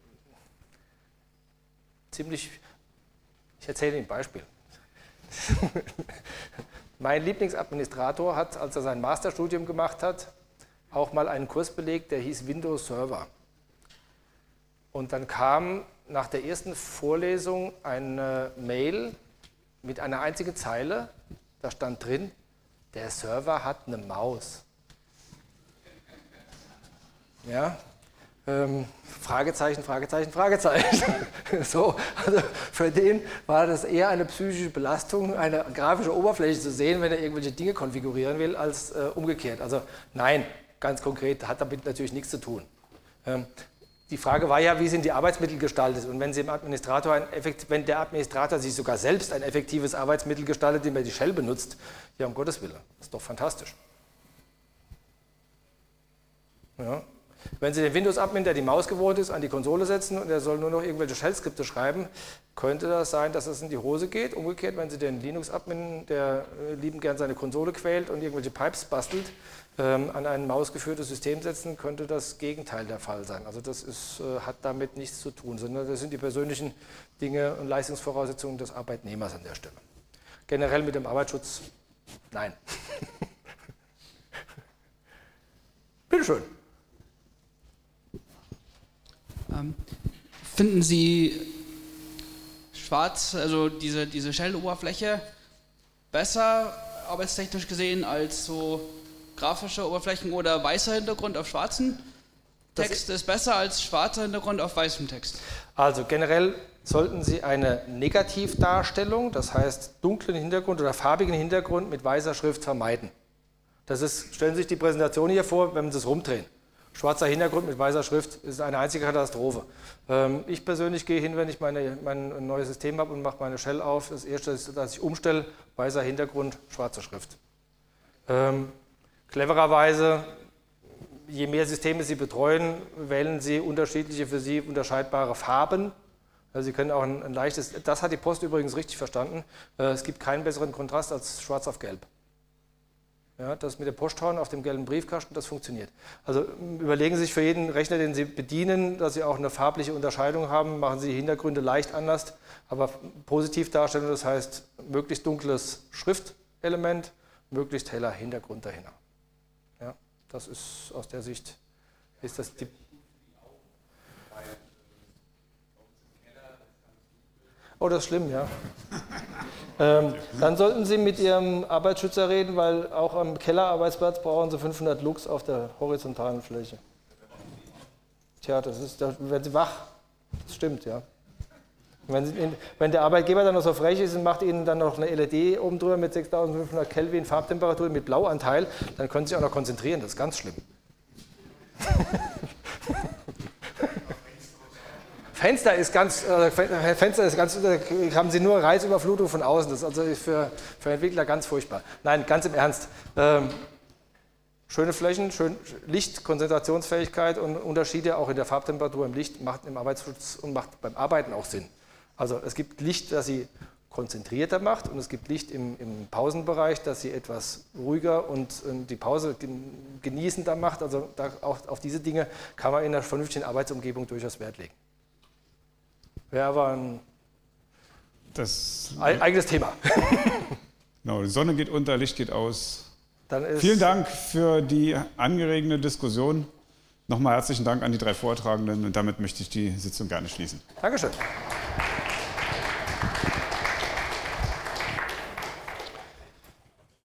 ziemlich, ich erzähle Ihnen ein Beispiel. Mein Lieblingsadministrator hat, als er sein Masterstudium gemacht hat, auch mal einen Kurs belegt, der hieß Windows Server. Und dann kam nach der ersten Vorlesung eine Mail mit einer einzigen Zeile, da stand drin, der Server hat eine Maus. Ja, ähm, Fragezeichen, Fragezeichen, Fragezeichen. So, also für den war das eher eine psychische Belastung, eine grafische Oberfläche zu sehen, wenn er irgendwelche Dinge konfigurieren will, als äh, umgekehrt. Also nein, ganz konkret, hat damit natürlich nichts zu tun. Ähm, die Frage war ja, wie sind die Arbeitsmittel gestaltet? Und wenn, Sie im Administrator ein Effekt, wenn der Administrator sich sogar selbst ein effektives Arbeitsmittel gestaltet, indem er die Shell benutzt, ja, um Gottes Willen, das ist doch fantastisch. Ja. Wenn Sie den Windows-Admin, der die Maus gewohnt ist, an die Konsole setzen und er soll nur noch irgendwelche Shell-Skripte schreiben, könnte das sein, dass es in die Hose geht. Umgekehrt, wenn Sie den Linux-Admin, der liebend gern seine Konsole quält und irgendwelche Pipes bastelt, ähm, an ein mausgeführtes System setzen, könnte das Gegenteil der Fall sein. Also das ist, äh, hat damit nichts zu tun, sondern das sind die persönlichen Dinge und Leistungsvoraussetzungen des Arbeitnehmers an der Stelle. Generell mit dem Arbeitsschutz, nein. Bitteschön. Ähm, finden Sie schwarz, also diese, diese Shell-Oberfläche, besser arbeitstechnisch gesehen als so grafische Oberflächen oder weißer Hintergrund auf schwarzen Text ist besser als schwarzer Hintergrund auf weißem Text? Also generell sollten Sie eine Negativdarstellung, das heißt dunklen Hintergrund oder farbigen Hintergrund mit weißer Schrift vermeiden. Das ist, stellen Sie sich die Präsentation hier vor, wenn Sie es rumdrehen. Schwarzer Hintergrund mit weißer Schrift ist eine einzige Katastrophe. Ähm, ich persönlich gehe hin, wenn ich meine, mein neues System habe und mache meine Shell auf. Das erste ist, dass ich umstelle, weißer Hintergrund, schwarze Schrift. Ähm, clevererweise, je mehr Systeme Sie betreuen, wählen Sie unterschiedliche für Sie unterscheidbare Farben. Also Sie können auch ein, ein leichtes, das hat die Post übrigens richtig verstanden, äh, es gibt keinen besseren Kontrast als schwarz auf gelb. Ja, das mit dem Posthorn auf dem gelben Briefkasten, das funktioniert. Also überlegen Sie sich für jeden Rechner, den Sie bedienen, dass Sie auch eine farbliche Unterscheidung haben, machen Sie die Hintergründe leicht anders, aber positiv darstellen, das heißt möglichst dunkles Schriftelement, möglichst heller Hintergrund dahinter. Ja, das ist aus der Sicht, ist das die... Oh, das ist schlimm, ja. ähm, dann sollten Sie mit Ihrem Arbeitsschützer reden, weil auch am Kellerarbeitsplatz brauchen Sie fünfhundert Lux auf der horizontalen Fläche. Tja, das ist, da werden Sie wach. Das stimmt, ja. Wenn, Sie, wenn der Arbeitgeber dann noch so frech ist und macht Ihnen dann noch eine L E D oben drüber mit sechstausendfünfhundert Kelvin Farbtemperatur mit Blauanteil, dann können Sie sich auch noch konzentrieren. Das ist ganz schlimm. Fenster ist ganz, äh, Fenster ist ganz, da haben Sie nur Reizüberflutung von außen. Das ist also für, für Entwickler ganz furchtbar. Nein, ganz im Ernst. Ähm, schöne Flächen, schön Licht, Konzentrationsfähigkeit und Unterschiede auch in der Farbtemperatur im Licht macht im Arbeitsschutz und macht beim Arbeiten auch Sinn. Also es gibt Licht, das Sie konzentrierter macht und es gibt Licht im, im Pausenbereich, das Sie etwas ruhiger und, und die Pause genießender macht. Also da, auch auf diese Dinge kann man in einer vernünftigen Arbeitsumgebung durchaus Wert legen. Wäre aber ein das, eigenes Thema. Genau, die Sonne geht unter, Licht geht aus. Dann ist Vielen Dank für die angeregene Diskussion. Nochmal herzlichen Dank an die drei Vortragenden und damit möchte ich die Sitzung gerne schließen. Dankeschön.